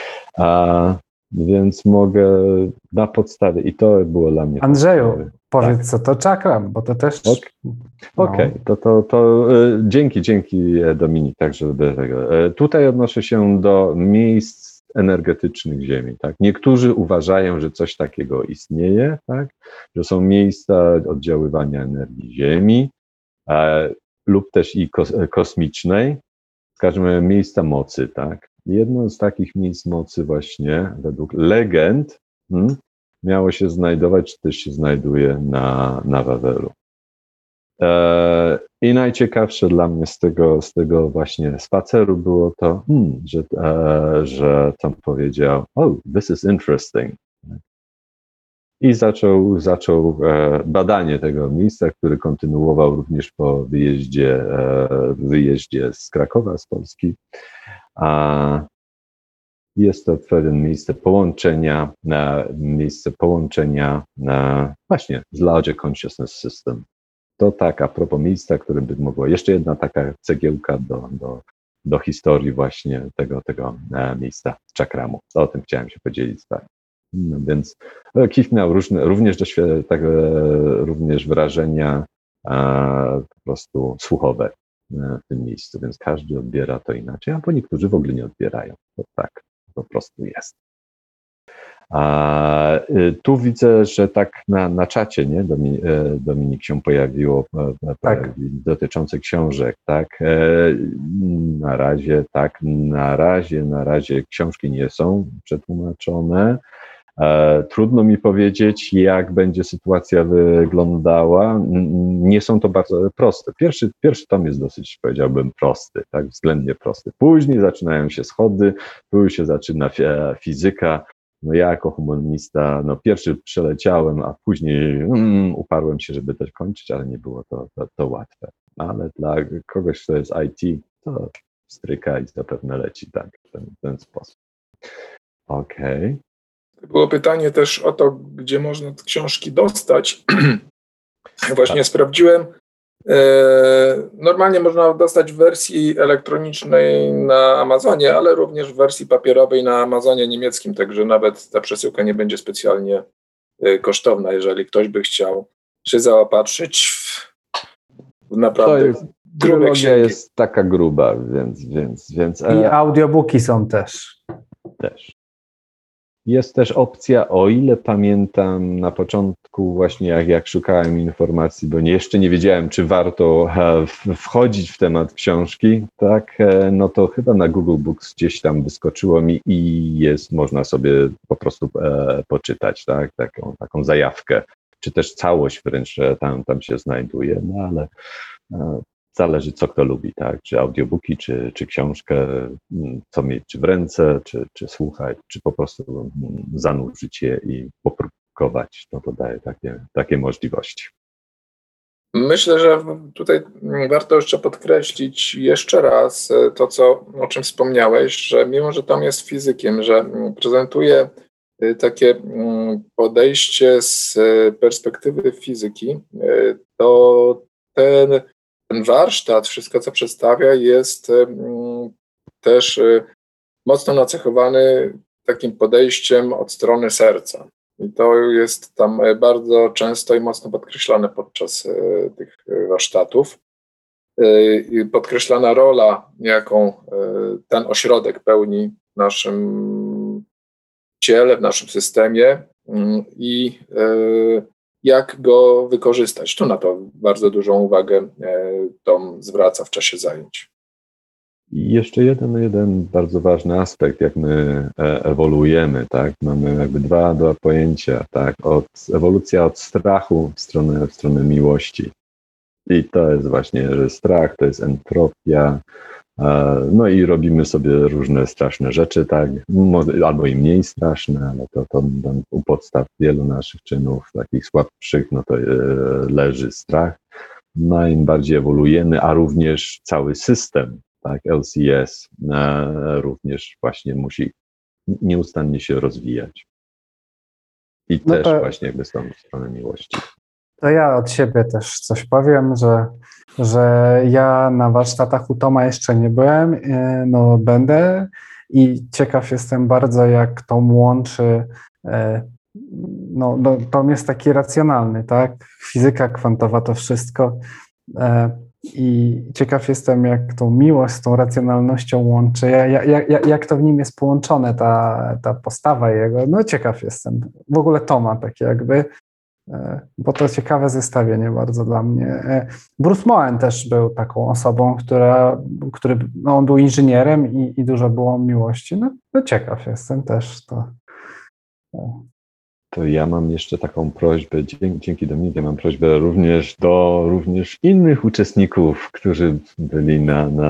Więc mogę na podstawie, i to było dla mnie... Andrzeju, powiedz, co to czakram, bo to też... Okej, to dzięki Dominik, tak, żeby tego... Tutaj odnoszę się do miejsc energetycznych Ziemi, tak. Niektórzy uważają, że coś takiego istnieje, tak, że są miejsca oddziaływania energii Ziemi, lub też i kosmicznej, w każdym razie miejsca mocy, tak. Jedno z takich miejsc mocy właśnie według legend miało się znajdować, czy też się znajduje na Wawelu. I najciekawsze dla mnie z tego właśnie spaceru było to, że tam powiedział, oh, this is interesting. I zaczął badanie tego miejsca, który kontynuował również po wyjeździe z Krakowa, z Polski. Jest to pewien miejsce połączenia właśnie z Larger Consciousness System. To tak a propos miejsca, które by mogło, jeszcze jedna taka cegiełka do historii właśnie tego miejsca czakramu. O tym chciałem się podzielić z wami. No więc Keith miał również wrażenia po prostu słuchowe w tym miejscu, więc każdy odbiera to inaczej, albo niektórzy w ogóle nie odbierają. To tak po prostu jest. Tu widzę, że tak na czacie, nie, Dominik, się pojawiło dotyczące książek, tak. Na razie książki nie są przetłumaczone. Trudno mi powiedzieć, jak będzie sytuacja wyglądała. Nie są to bardzo proste. Pierwszy tom jest dosyć, powiedziałbym, prosty, tak, względnie prosty. Później zaczynają się schody, tu się zaczyna fizyka. No ja jako humanista, pierwszy przeleciałem, a później uparłem się, żeby też kończyć, ale nie było to łatwe. Ale dla kogoś, kto jest IT, to stryka i zapewne leci tak w ten sposób. Okej. Było pytanie też o to, gdzie można te książki dostać. Właśnie sprawdziłem. Normalnie można dostać w wersji elektronicznej na Amazonie, ale również w wersji papierowej na Amazonie niemieckim, także nawet ta przesyłka nie będzie specjalnie kosztowna, jeżeli ktoś by chciał się zaopatrzyć w naprawdę grube księgi. Jest taka gruba, więc I audiobooki są też. Jest też opcja, o ile pamiętam na początku właśnie jak szukałem informacji, bo jeszcze nie wiedziałem, czy warto wchodzić w temat książki, tak, no to chyba na Google Books gdzieś tam wyskoczyło mi i można sobie po prostu poczytać, tak, taką zajawkę, czy też całość wręcz tam się znajduje, no ale zależy, co kto lubi, tak? Czy audiobooki, czy książkę, co mieć, czy w ręce, czy słuchać, czy po prostu zanurzyć je i popróbować. No to daje takie możliwości. Myślę, że tutaj warto jeszcze podkreślić jeszcze raz to, o czym wspomniałeś, że mimo, że Tom jest fizykiem, że prezentuje takie podejście z perspektywy fizyki, to ten warsztat, wszystko co przedstawia, jest też mocno nacechowany takim podejściem od strony serca. I to jest tam bardzo często i mocno podkreślane podczas tych warsztatów. Podkreślana rola, jaką ten ośrodek pełni w naszym ciele, w naszym systemie i jak go wykorzystać. Tu na to bardzo dużą uwagę Tom zwraca w czasie zajęć. I jeszcze jeden bardzo ważny aspekt, jak my ewoluujemy, tak? Mamy jakby dwa pojęcia, tak? Ewolucja od strachu w stronę miłości. I to jest właśnie, że strach to jest entropia, no i robimy sobie różne straszne rzeczy, tak? Albo i mniej straszne, ale to u podstaw wielu naszych czynów, takich słabszych, no to leży strach. No im bardziej ewoluujemy, a również cały system, tak, LCS również właśnie musi nieustannie się rozwijać. I no też to, właśnie jakby z tą stronę miłości. To ja od siebie też coś powiem, że ja na warsztatach u Toma jeszcze nie byłem, no będę i ciekaw jestem bardzo, jak Tom łączy, no Tom jest taki racjonalny, tak, fizyka kwantowa to wszystko, i ciekaw jestem, jak tą miłość z tą racjonalnością łączy, jak to w nim jest połączone, ta postawa jego. No ciekaw jestem. W ogóle Toma takie jakby, bo to ciekawe zestawienie bardzo dla mnie. Bruce Moen też był taką osobą, no on był inżynierem i dużo było miłości. No ciekaw jestem też to. To ja mam jeszcze taką prośbę, dzięki Dominikę, mam prośbę również do innych uczestników, którzy byli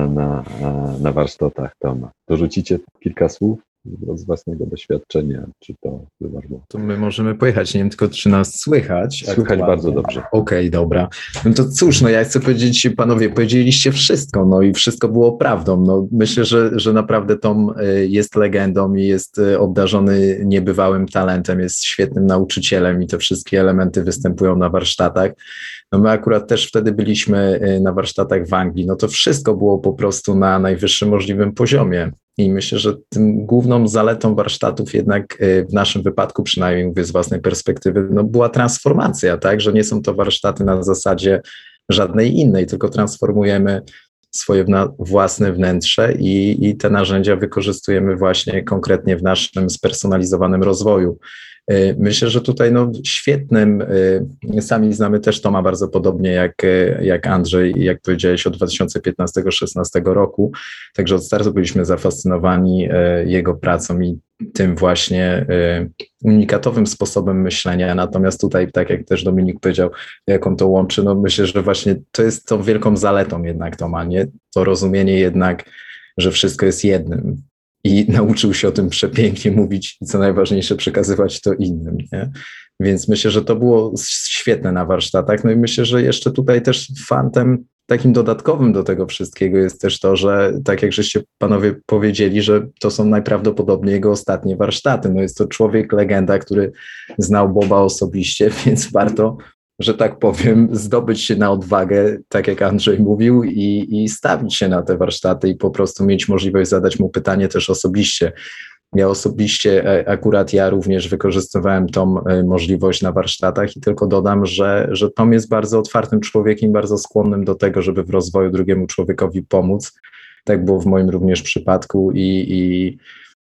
na warsztatach Toma. Dorzucicie kilka słów z własnego doświadczenia, czy to bardzo... To my możemy pojechać, nie wiem tylko, czy nas słychać. Słychać aktualnie. bardzo dobrze. Okej, dobra. No to cóż, no ja chcę powiedzieć, panowie, powiedzieliście wszystko, no i wszystko było prawdą. No myślę, że naprawdę Tom jest legendą i jest obdarzony niebywałym talentem, jest świetnym nauczycielem i te wszystkie elementy występują na warsztatach. No my akurat też wtedy byliśmy na warsztatach w Anglii, no to wszystko było po prostu na najwyższym możliwym poziomie. I myślę, że tym główną zaletą warsztatów jednak w naszym wypadku, przynajmniej mówię z własnej perspektywy, no była transformacja, tak, że nie są to warsztaty na zasadzie żadnej innej, tylko transformujemy swoje własne wnętrze i te narzędzia wykorzystujemy właśnie konkretnie w naszym spersonalizowanym rozwoju. Myślę, że tutaj no świetnym, sami znamy też Toma bardzo podobnie jak Andrzej, jak powiedziałeś, od 2015-16 roku, także od startu byliśmy zafascynowani jego pracą i tym właśnie unikatowym sposobem myślenia, natomiast tutaj, tak jak też Dominik powiedział, jak on to łączy, no myślę, że właśnie to jest tą wielką zaletą jednak Toma, nie? To rozumienie jednak, że wszystko jest jednym. I nauczył się o tym przepięknie mówić i co najważniejsze przekazywać to innym, nie? Więc myślę, że to było świetne na warsztatach. No i myślę, że jeszcze tutaj też fantem takim dodatkowym do tego wszystkiego jest też to, że tak jak żeście panowie powiedzieli, że to są najprawdopodobniej jego ostatnie warsztaty. No jest to człowiek legenda, który znał Boba osobiście, więc warto, że tak powiem, zdobyć się na odwagę, tak jak Andrzej mówił, i stawić się na te warsztaty i po prostu mieć możliwość zadać mu pytanie też osobiście. Ja osobiście, akurat ja również wykorzystywałem tą możliwość na warsztatach i tylko dodam, że Tom jest bardzo otwartym człowiekiem, bardzo skłonnym do tego, żeby w rozwoju drugiemu człowiekowi pomóc. Tak było w moim również przypadku i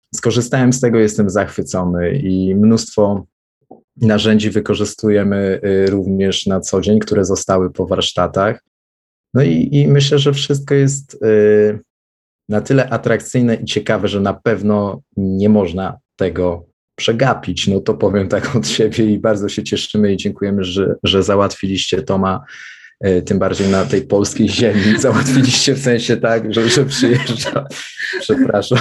skorzystałem z tego, jestem zachwycony i mnóstwo narzędzi wykorzystujemy również na co dzień, które zostały po warsztatach. No i myślę, że wszystko jest na tyle atrakcyjne i ciekawe, że na pewno nie można tego przegapić. No to powiem tak od siebie i bardzo się cieszymy i dziękujemy, że załatwiliście Toma, tym bardziej na tej polskiej ziemi. Załatwiliście w sensie tak, że przyjeżdża. Przepraszam.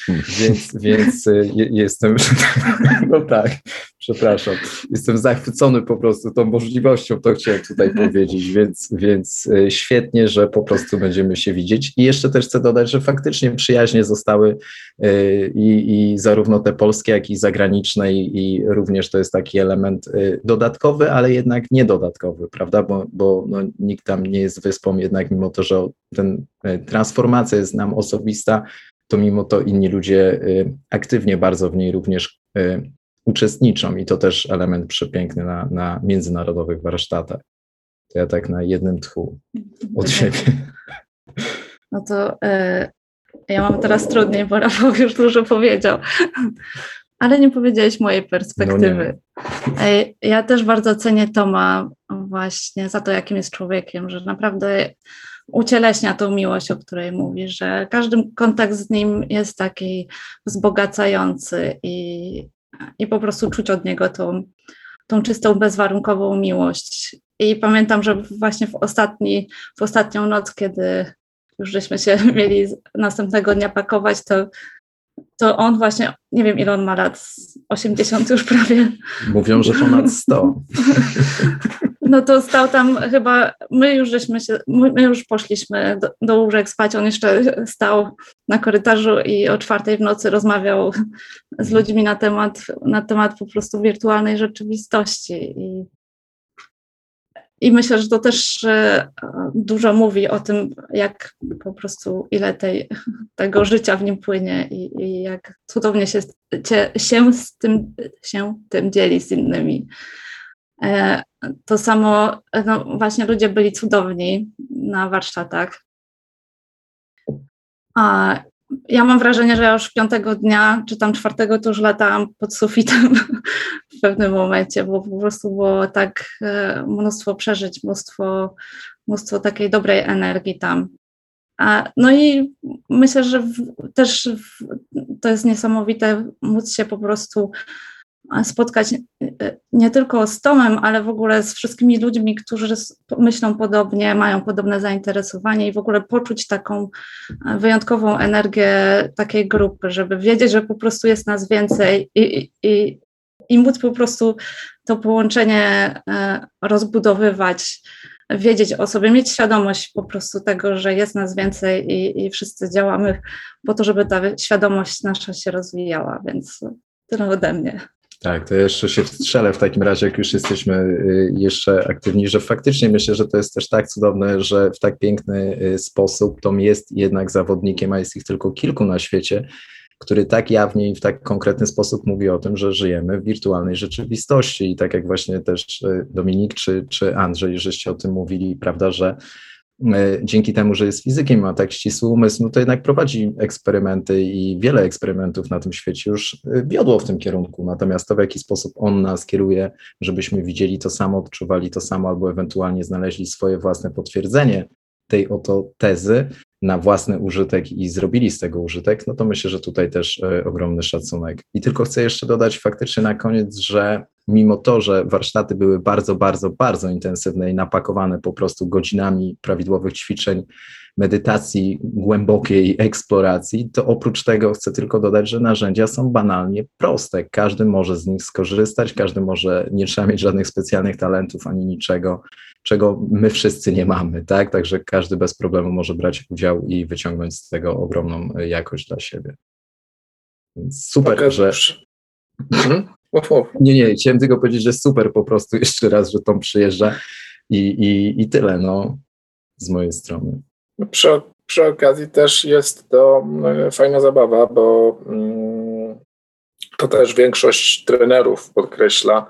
Więc jestem, no tak, przepraszam. Jestem zachwycony po prostu tą możliwością, to chciałem tutaj powiedzieć, więc świetnie, że po prostu będziemy się widzieć. I jeszcze też chcę dodać, że faktycznie przyjaźnie zostały i zarówno te polskie, jak i zagraniczne i również to jest taki element dodatkowy, ale jednak niedodatkowy, prawda, bo no, nikt tam nie jest wyspą, jednak mimo to, że transformacja jest nam osobista, to mimo to inni ludzie aktywnie bardzo w niej również uczestniczą i to też element przepiękny na międzynarodowych warsztatach. To ja tak na jednym tchu od siebie. No to ja mam teraz trudniej, bo Rafał już dużo powiedział, ale nie powiedziałeś mojej perspektywy. No ja też bardzo cenię Toma właśnie za to, jakim jest człowiekiem, że naprawdę ucieleśnia tą miłość, o której mówi, że każdy kontakt z nim jest taki wzbogacający i po prostu czuć od niego tą czystą, bezwarunkową miłość. I pamiętam, że właśnie w ostatnią noc, kiedy już żeśmy się mieli następnego dnia pakować, to on właśnie, nie wiem ile on ma lat, 80 już prawie. Mówią, że ponad 100. No to stał tam chyba, my już poszliśmy do łóżek spać, on jeszcze stał na korytarzu i o 4:00 w nocy rozmawiał z ludźmi na temat po prostu wirtualnej rzeczywistości. I myślę, że to też dużo mówi o tym, jak po prostu tego życia w nim płynie i jak cudownie się tym dzieli z innymi. To samo, no właśnie ludzie byli cudowni na warsztatach. A ja mam wrażenie, że ja już 5. dnia, czy tam 4, to już latałam pod sufitem w pewnym momencie, bo po prostu było tak mnóstwo przeżyć, mnóstwo takiej dobrej energii tam. No i myślę, że też to jest niesamowite móc się po prostu spotkać nie tylko z Tomem, ale w ogóle z wszystkimi ludźmi, którzy myślą podobnie, mają podobne zainteresowanie i w ogóle poczuć taką wyjątkową energię takiej grupy, żeby wiedzieć, że po prostu jest nas więcej i móc po prostu to połączenie rozbudowywać, wiedzieć o sobie, mieć świadomość po prostu tego, że jest nas więcej i wszyscy działamy po to, żeby ta świadomość nasza się rozwijała, więc tyle ode mnie. Tak, to jeszcze się wstrzelę w takim razie, jak już jesteśmy jeszcze aktywni, że faktycznie myślę, że to jest też tak cudowne, że w tak piękny sposób Tom jest jednak zawodnikiem, a jest ich tylko kilku na świecie, który tak jawnie i w tak konkretny sposób mówi o tym, że żyjemy w wirtualnej rzeczywistości i tak jak właśnie też Dominik czy Andrzej, żeście o tym mówili, prawda, że dzięki temu, że jest fizykiem, ma tak ścisły umysł, no to jednak prowadzi eksperymenty i wiele eksperymentów na tym świecie już wiodło w tym kierunku, natomiast to, w jaki sposób on nas kieruje, żebyśmy widzieli to samo, odczuwali to samo albo ewentualnie znaleźli swoje własne potwierdzenie tej oto tezy na własny użytek i zrobili z tego użytek, no to myślę, że tutaj też ogromny szacunek. I tylko chcę jeszcze dodać faktycznie na koniec, że mimo to, że warsztaty były bardzo, bardzo, bardzo intensywne i napakowane po prostu godzinami prawidłowych ćwiczeń, medytacji, głębokiej eksploracji, to oprócz tego chcę tylko dodać, że narzędzia są banalnie proste. Każdy może z nich skorzystać, każdy może, nie trzeba mieć żadnych specjalnych talentów ani niczego, czego my wszyscy nie mamy, tak? Także każdy bez problemu może brać udział i wyciągnąć z tego ogromną jakość dla siebie. Więc super, tak, że... Nie, chciałem tylko powiedzieć, że super po prostu jeszcze raz, że Tom przyjeżdża i tyle, no, z mojej strony. Przy okazji też jest to fajna zabawa, bo to też większość trenerów podkreśla,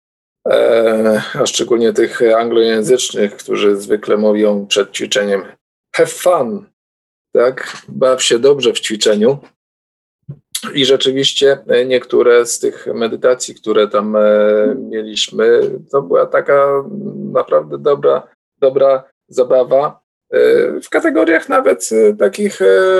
a szczególnie tych anglojęzycznych, którzy zwykle mówią przed ćwiczeniem have fun, tak, baw się dobrze w ćwiczeniu. I rzeczywiście niektóre z tych medytacji, które tam mieliśmy, to była taka naprawdę dobra zabawa w kategoriach nawet takich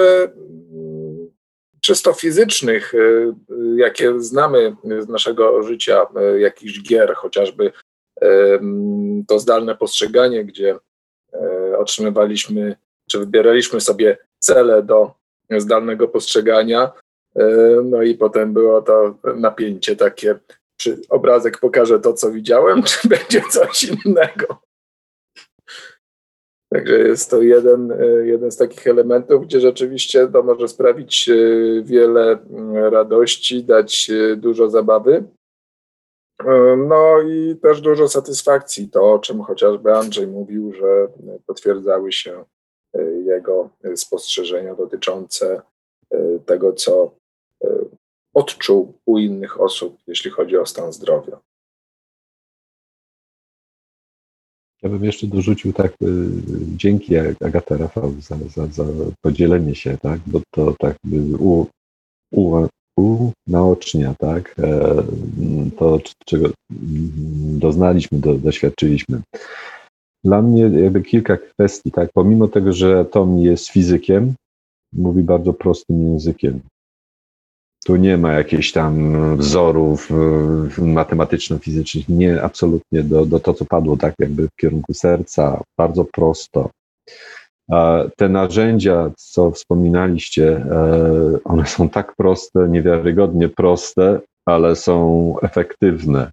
czysto fizycznych, jakie znamy z naszego życia, jakichś gier, chociażby to zdalne postrzeganie, gdzie otrzymywaliśmy, czy wybieraliśmy sobie cele do zdalnego postrzegania, no i potem było to napięcie takie, czy obrazek pokaże to, co widziałem, czy będzie coś innego. Także jest to jeden z takich elementów, gdzie rzeczywiście to może sprawić wiele radości, dać dużo zabawy. No i też dużo satysfakcji. To, o czym chociażby Andrzej mówił, że potwierdzały się jego spostrzeżenia dotyczące tego, co odczuł u innych osób, jeśli chodzi o stan zdrowia. Ja bym jeszcze dorzucił tak, dzięki Agata, Rafał za podzielenie się, tak, bo to tak unaocznia, tak, to, czego doznaliśmy, doświadczyliśmy. Dla mnie jakby kilka kwestii, tak, pomimo tego, że Tom jest fizykiem, mówi bardzo prostym językiem. Tu nie ma jakichś tam wzorów matematyczno-fizycznych, nie, absolutnie do to, co padło, tak jakby w kierunku serca, bardzo prosto. Te narzędzia, co wspominaliście, one są tak proste, niewiarygodnie proste, ale są efektywne.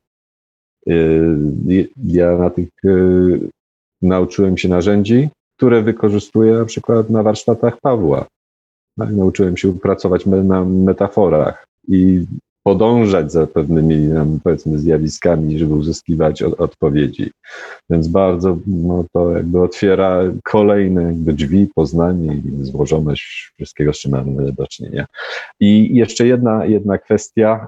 Ja na tych nauczyłem się narzędzi, które wykorzystuję na przykład na warsztatach Pawła. Nauczyłem się pracować na metaforach i podążać za pewnymi, powiedzmy, zjawiskami, żeby uzyskiwać odpowiedzi. Więc bardzo to jakby otwiera kolejne jakby drzwi, poznanie i złożoność wszystkiego, z czym mamy do czynienia. I jeszcze jedna kwestia,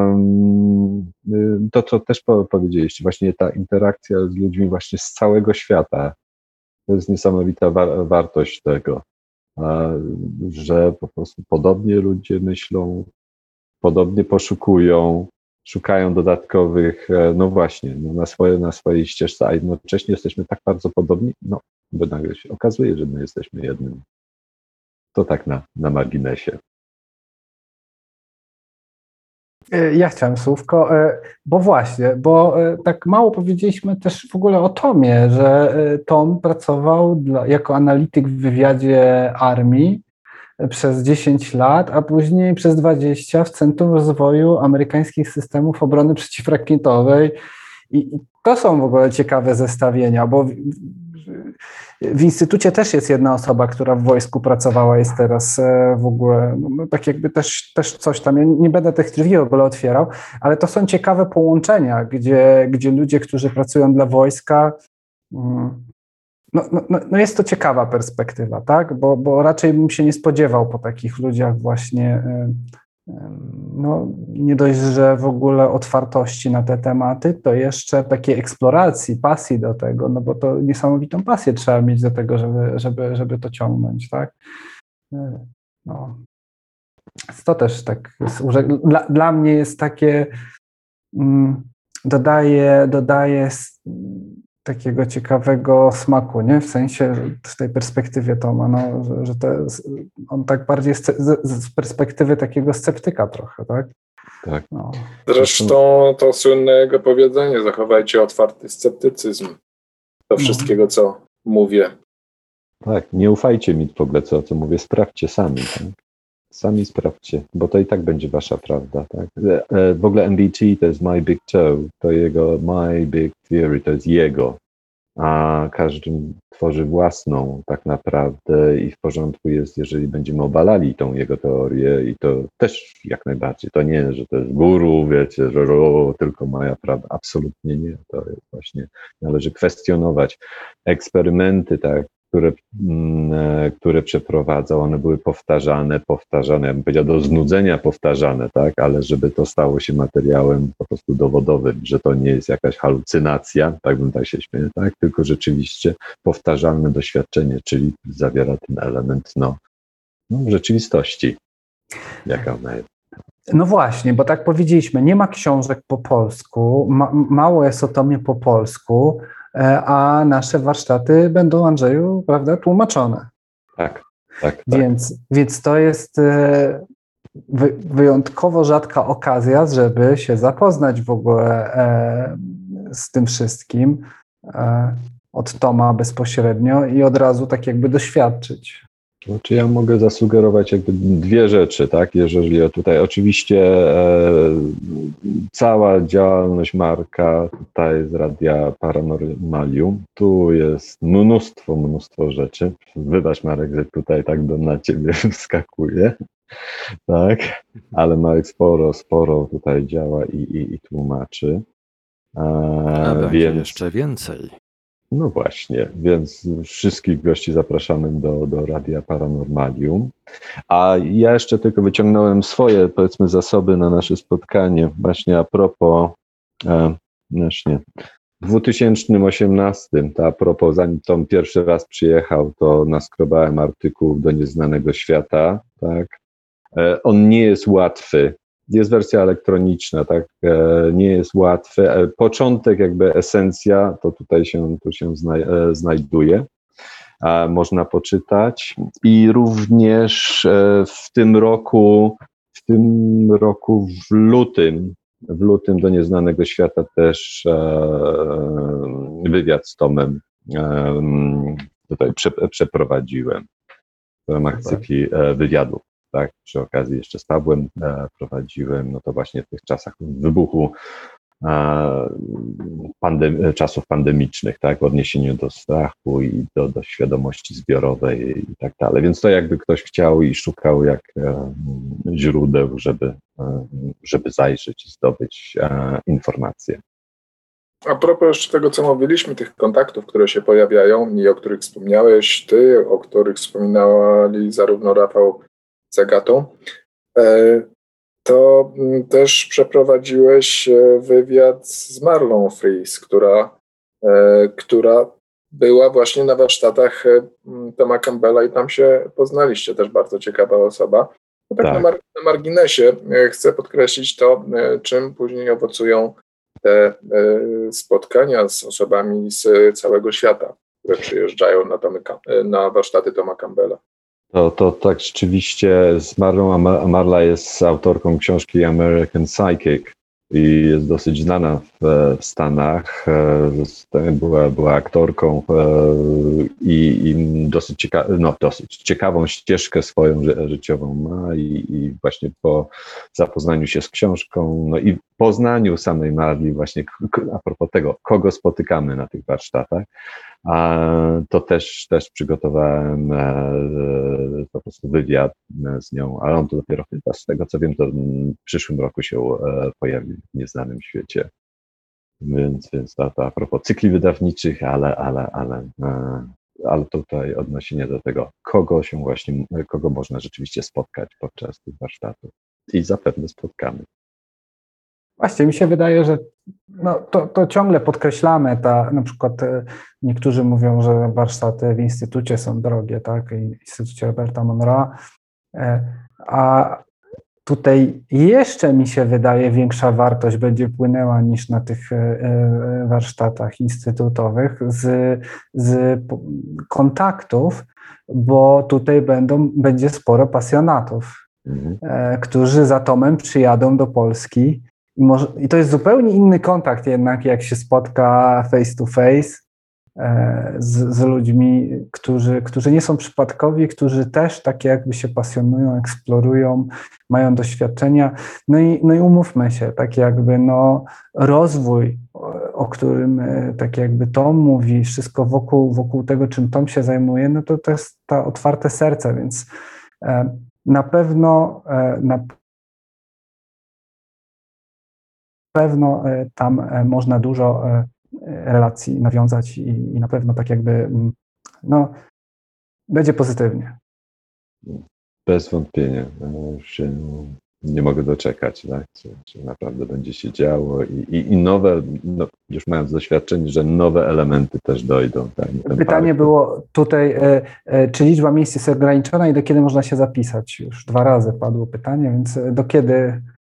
to co też powiedzieliście, właśnie ta interakcja z ludźmi właśnie z całego świata. To jest niesamowita wartość tego, że po prostu podobnie ludzie myślą, podobnie poszukują, szukają dodatkowych, no właśnie, na swojej ścieżce, a jednocześnie jesteśmy tak bardzo podobni, bo nagle się okazuje, że my jesteśmy jednym. To tak na marginesie. Ja chciałem słówko, bo tak mało powiedzieliśmy też w ogóle o Tomie, że Tom pracował jako analityk w wywiadzie armii przez 10 lat, a później przez 20 w Centrum Rozwoju Amerykańskich Systemów Obrony Przeciwrakietowej. I to są w ogóle ciekawe zestawienia, bo w instytucie też jest jedna osoba, która w wojsku pracowała, jest teraz w ogóle, tak jakby też coś tam, ja nie będę tych drzwi w ogóle otwierał, ale to są ciekawe połączenia, gdzie ludzie, którzy pracują dla wojska, jest to ciekawa perspektywa, tak, bo raczej bym się nie spodziewał po takich ludziach właśnie, nie dość, że w ogóle otwartości na te tematy, to jeszcze takiej eksploracji, pasji do tego, bo to niesamowitą pasję trzeba mieć do tego, żeby to ciągnąć, tak. To też tak dla mnie jest takie, dodaje takiego ciekawego smaku, nie? W sensie, w tej perspektywie Toma, że to jest, on tak bardziej z perspektywy takiego sceptyka trochę, tak? Tak. Zresztą to słynne jego powiedzenie, zachowajcie otwarty sceptycyzm do wszystkiego, co mówię. Tak, nie ufajcie mi w ogóle, co mówię, sprawdźcie sami, tak? Sami sprawdźcie, bo to i tak będzie wasza prawda, tak? W ogóle MBT to jest My Big Toe, to jego My Big Theory, to jest jego, a każdy tworzy własną tak naprawdę i w porządku jest, jeżeli będziemy obalali tą jego teorię i to też jak najbardziej, to nie, że to jest guru, wiecie, że tylko moja prawda, absolutnie nie, to jest właśnie, należy kwestionować eksperymenty, tak, które przeprowadzał, one były powtarzane, ja bym powiedział do znudzenia powtarzane, tak, ale żeby to stało się materiałem po prostu dowodowym, że to nie jest jakaś halucynacja, tak bym tak się śmieję, tak, tylko rzeczywiście powtarzalne doświadczenie, czyli zawiera ten element, rzeczywistości, jaka ona jest. No właśnie, bo tak powiedzieliśmy, nie ma książek po polsku, mało jest o tomie po polsku, a nasze warsztaty będą, Andrzeju, prawda, tłumaczone. Tak. Więc to jest wyjątkowo rzadka okazja, żeby się zapoznać w ogóle z tym wszystkim od Toma bezpośrednio i od razu tak jakby doświadczyć. Znaczy ja mogę zasugerować jakby dwie rzeczy, tak? Jeżeli tutaj oczywiście cała działalność Marka tutaj z Radia Paranormalium, tu jest mnóstwo rzeczy. Wybacz, Marek, że tutaj tak na ciebie wskakuje, tak? Ale Marek sporo tutaj działa i tłumaczy. A będzie jeszcze więcej. No właśnie, więc wszystkich gości zapraszamy do Radia Paranormalium. A ja jeszcze tylko wyciągnąłem swoje, powiedzmy, zasoby na nasze spotkanie. Właśnie a propos, w 2018, to a propos, zanim Tom pierwszy raz przyjechał, to naskrobałem artykuł do Nieznanego Świata, tak? On nie jest łatwy. Jest wersja elektroniczna, tak? Nie jest łatwy. Początek, jakby esencja, to tutaj się znajduje. Można poczytać. I również w tym roku w lutym do Nieznanego Świata też wywiad z Tomem tutaj przeprowadziłem w ramach cykli wywiadów. Tak, przy okazji jeszcze z Pawłem prowadziłem, no to właśnie w tych czasach wybuchu czasów pandemicznych, tak, w odniesieniu do strachu i do świadomości zbiorowej i tak dalej. Więc to jakby ktoś chciał i szukał jak źródeł, żeby zajrzeć i zdobyć informacje. A propos jeszcze tego, co mówiliśmy, tych kontaktów, które się pojawiają i o których wspomniałeś ty, o których wspominali zarówno Rafał z Agatą, to też przeprowadziłeś wywiad z Marlą Fries, która była właśnie na warsztatach Toma Campbella i tam się poznaliście, też bardzo ciekawa osoba. No tak. Na marginesie chcę podkreślić to, czym później owocują te spotkania z osobami z całego świata, które przyjeżdżają na warsztaty Toma Campbella. To tak rzeczywiście z Marlą, Marla jest autorką książki American Psychic i jest dosyć znana w Stanach. Była aktorką i dosyć ciekawą ścieżkę swoją życiową ma i właśnie po zapoznaniu się z książką, no i poznaniu samej Marli właśnie a propos tego, kogo spotykamy na tych warsztatach, to też przygotowałem po prostu wywiad z nią, ale on to dopiero chyba z tego co wiem, to w przyszłym roku się pojawi w Nieznanym Świecie. Więc to a propos cykli wydawniczych, ale tutaj odniesienie do tego, kogo można rzeczywiście spotkać podczas tych warsztatów. I zapewne spotkamy. Właśnie, mi się wydaje, że to ciągle podkreślamy, na przykład niektórzy mówią, że warsztaty w Instytucie są drogie, tak, Instytucie Roberta Monroe'a, a tutaj jeszcze mi się wydaje większa wartość będzie płynęła niż na tych warsztatach instytutowych z kontaktów, bo tutaj będzie sporo pasjonatów, którzy za Tomem przyjadą do Polski. I to jest zupełnie inny kontakt jednak, jak się spotka face to face z ludźmi, którzy nie są przypadkowi, którzy też takie jakby się pasjonują, eksplorują, mają doświadczenia. No i umówmy się, tak jakby rozwój, o którym tak jakby Tom mówi, wszystko wokół tego, czym Tom się zajmuje, to jest to otwarte serce, więc na pewno tam można dużo relacji nawiązać i na pewno tak jakby będzie pozytywnie. Bez wątpienia. Już się nie mogę doczekać, tak? Czy naprawdę będzie się działo i nowe, już mając doświadczenie, że nowe elementy też dojdą. Tak? Pytanie było tutaj, czy liczba miejsc jest ograniczona i do kiedy można się zapisać? Już 2 razy padło pytanie, więc do kiedy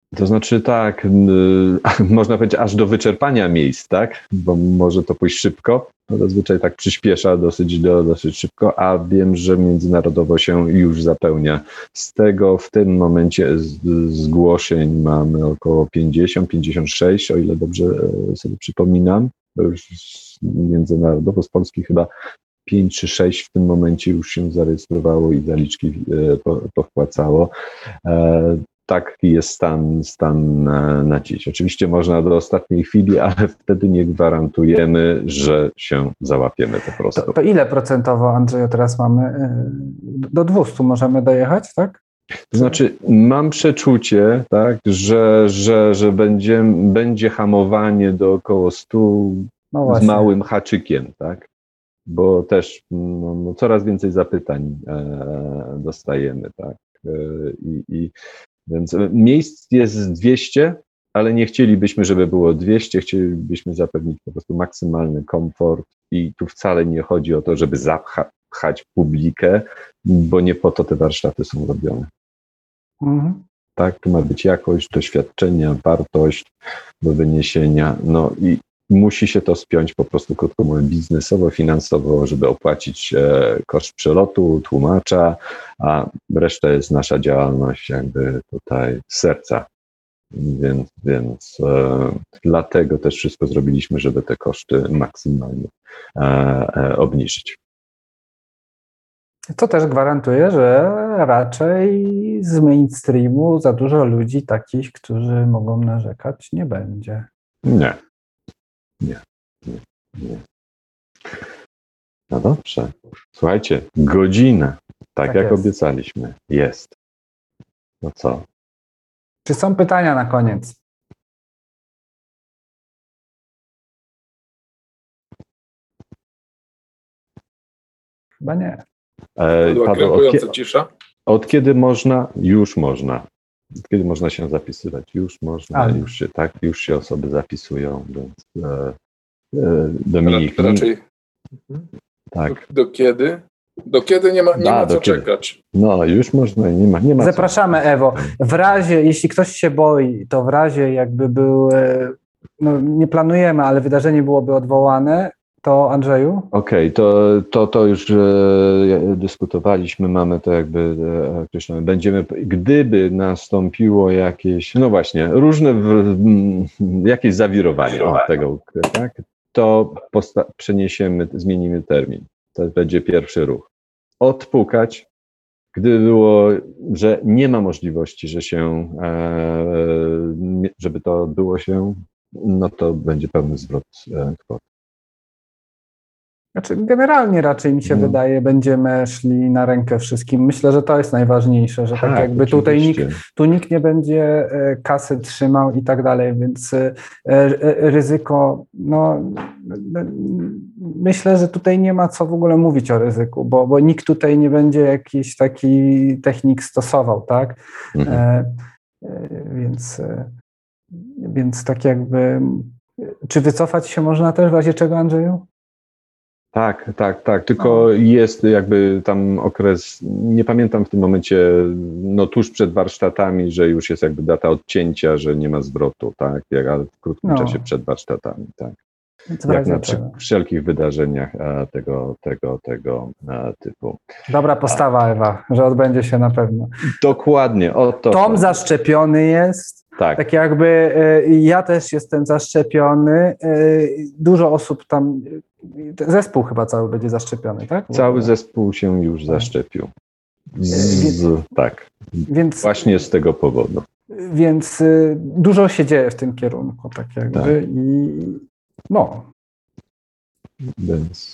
To znaczy tak, można powiedzieć aż do wyczerpania miejsc, tak? Bo może to pójść szybko, no zazwyczaj tak przyspiesza dosyć szybko, a wiem, że międzynarodowo się już zapełnia. Z tego w tym momencie zgłoszeń mamy około 50-56, o ile dobrze sobie przypominam. To już międzynarodowo z Polski chyba 5 czy 6 w tym momencie już się zarejestrowało i zaliczki powpłacało. Taki jest stan na dziś. Oczywiście można do ostatniej chwili, ale wtedy nie gwarantujemy, że się załapiemy po prostu. To ile procentowo, Andrzeju, teraz mamy? Do 200 możemy dojechać, tak? To znaczy, mam przeczucie, tak, że będzie hamowanie do około 100 z małym haczykiem, tak? Bo też coraz więcej zapytań dostajemy, tak? Więc miejsc jest 200, ale nie chcielibyśmy, żeby było 200, chcielibyśmy zapewnić po prostu maksymalny komfort i tu wcale nie chodzi o to, żeby zapchać publikę, bo nie po to te warsztaty są robione. Mhm. Tak, tu ma być jakość, doświadczenia, wartość do wyniesienia, no i musi się to spiąć po prostu, krótko mówiąc, biznesowo, finansowo, żeby opłacić koszt przelotu, tłumacza, a reszta jest nasza działalność jakby tutaj z serca. Więc dlatego też wszystko zrobiliśmy, żeby te koszty maksymalnie obniżyć. To też gwarantuje, że raczej z mainstreamu za dużo ludzi takich, którzy mogą narzekać, nie będzie. Nie. No dobrze. Słuchajcie, godzina, tak jak jest. obiecaliśmy, jest. No co? Czy są pytania na koniec? Chyba nie. Była krępująca cisza. Od kiedy można? Już można. Od kiedy można się zapisywać? Już można, już się osoby zapisują, więc Dominik. Raczej. Tak. Do kiedy? Do kiedy nie ma co czekać. No, już można, nie ma Zapraszamy, co. Ewo. W razie, jeśli ktoś się boi, to w razie jakby był, no nie planujemy, ale wydarzenie byłoby odwołane, to Andrzeju? Okej, to już dyskutowaliśmy, mamy to jakby określone. Będziemy, gdyby nastąpiło jakieś, no właśnie, różne jakieś zawirowanie, tego, tak, to zmienimy termin. To będzie pierwszy ruch. Odpukać, gdyby było, że nie ma możliwości, żeby to odbyło się, no to będzie pełny zwrot kwoty. Znaczy, generalnie raczej mi się wydaje, będziemy szli na rękę wszystkim. Myślę, że to jest najważniejsze, że tak jakby tutaj nikt nie będzie kasy trzymał i tak dalej, więc ryzyko, no myślę, że tutaj nie ma co w ogóle mówić o ryzyku, bo nikt tutaj nie będzie jakiś taki technik stosował, tak? Więc tak jakby, czy wycofać się można też w razie czego, Andrzeju? Tak. Tylko jest jakby tam okres, nie pamiętam w tym momencie, no tuż przed warsztatami, że już jest jakby data odcięcia, że nie ma zwrotu, tak? Ale w krótkim czasie przed warsztatami, tak. Jak na wszelkich wydarzeniach tego typu. Dobra postawa, Ewa, że odbędzie się na pewno. Dokładnie, o to. Tom zaszczepiony jest. Tak jakby ja też jestem zaszczepiony. Dużo osób tam, zespół chyba cały będzie zaszczepiony, tak? Cały zespół się już zaszczepił. Tak. Więc, właśnie z tego powodu. Więc dużo się dzieje w tym kierunku, tak jakby. Tak. Więc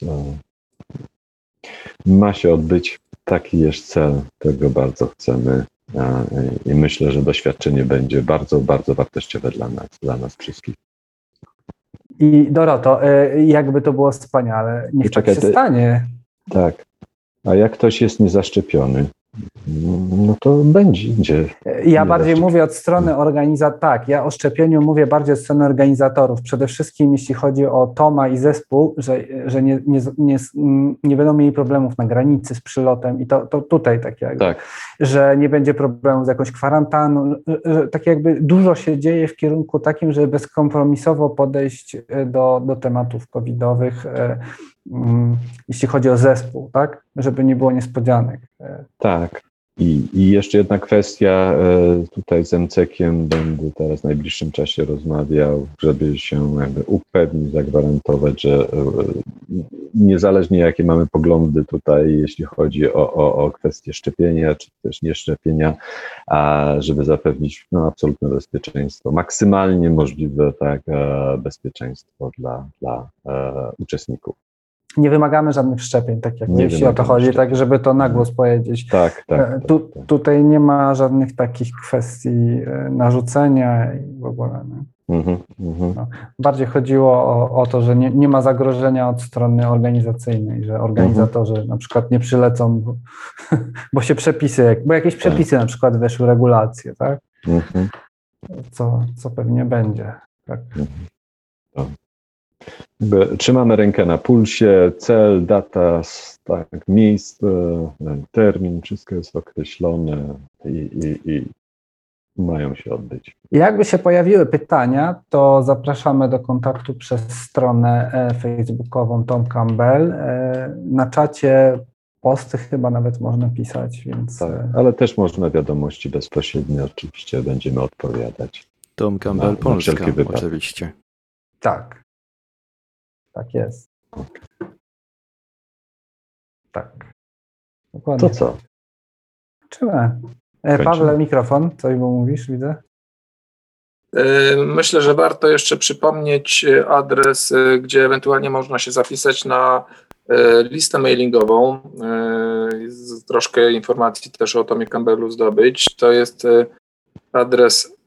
ma się odbyć, taki jest cel, tego bardzo chcemy. I myślę, że doświadczenie będzie bardzo, bardzo wartościowe dla nas wszystkich. I Doroto, jakby to było wspaniale, niech tak się stanie. Tak, a jak ktoś jest niezaszczepiony No to będzie. Ja bardziej mówię od strony organizatorów. Tak, ja o szczepieniu mówię bardziej od strony organizatorów. Przede wszystkim jeśli chodzi o Toma i zespół, że nie będą mieli problemów na granicy z przylotem i to tutaj tak jakby, że nie będzie problemu z jakąś kwarantanną, że tak jakby dużo się dzieje w kierunku takim, żeby bezkompromisowo podejść do tematów covidowych, jeśli chodzi o zespół, tak? Żeby nie było niespodzianek. Tak. I jeszcze jedna kwestia, tutaj z MCK-iem będę teraz w najbliższym czasie rozmawiał, żeby się jakby upewnić, zagwarantować, że niezależnie jakie mamy poglądy tutaj, jeśli chodzi o kwestię szczepienia, czy też nieszczepienia, a żeby zapewnić absolutne bezpieczeństwo, maksymalnie możliwe bezpieczeństwo dla uczestników. Nie wymagamy żadnych szczepień, tak jak jeśli o to chodzi, tak żeby to na głos powiedzieć. Tak. Tutaj nie ma żadnych takich kwestii narzucenia i w ogóle. No. Bardziej chodziło o to, że nie ma zagrożenia od strony organizacyjnej, że organizatorzy na przykład nie przylecą, bo się przepisy, bo jakieś przepisy na przykład weszły, regulacje, tak? Co pewnie będzie. Tak. Trzymamy rękę na pulsie, cel, data, miejsce, termin, wszystko jest określone i mają się odbyć. Jakby się pojawiły pytania, to zapraszamy do kontaktu przez stronę facebookową Tom Campbell. Na czacie posty chyba nawet można pisać, więc... Tak, ale też można wiadomości bezpośrednio, oczywiście będziemy odpowiadać. Tom Campbell Polska, oczywiście. Tak. Tak jest. Tak. Dokładnie. To co? Kończymy. Pawle, mikrofon. Coś mu mówisz, widzę? Myślę, że warto jeszcze przypomnieć adres, gdzie ewentualnie można się zapisać na listę mailingową. Troszkę informacji też o Tomie Campbellu zdobyć. To jest adres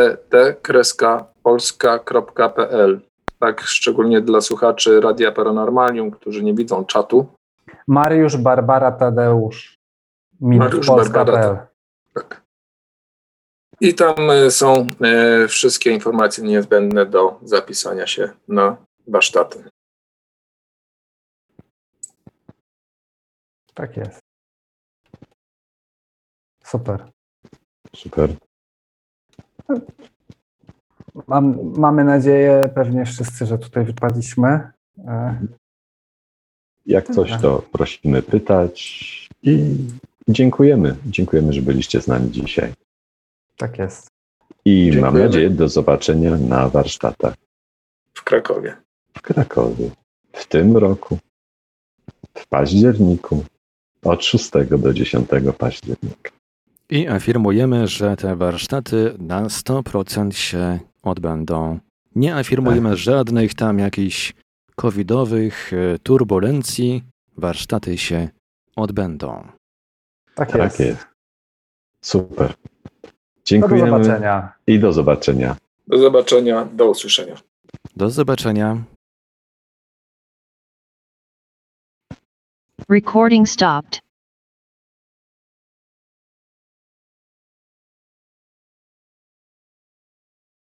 nbt-polska.pl. Tak, szczególnie dla słuchaczy Radia Paranormalium, którzy nie widzą czatu. Mariusz Barbara Tadeusz. Mariusz Barbara. Tak. I tam są wszystkie informacje niezbędne do zapisania się na warsztaty. Tak jest. Super. Mamy nadzieję, pewnie wszyscy, że tutaj wypadliśmy. Jak coś, to prosimy pytać i dziękujemy. Dziękujemy, że byliście z nami dzisiaj. Tak jest. I mam nadzieję, do zobaczenia na warsztatach. W Krakowie. W tym roku. W październiku. Od 6 do 10 października. I afirmujemy, że te warsztaty na 100% się odbędą. Nie afirmujemy żadnych tam jakichś covidowych turbulencji. Warsztaty się odbędą. Tak jest. Super. Dziękujemy. Do zobaczenia. I do zobaczenia. Do zobaczenia, do usłyszenia. Do zobaczenia. Recording stopped.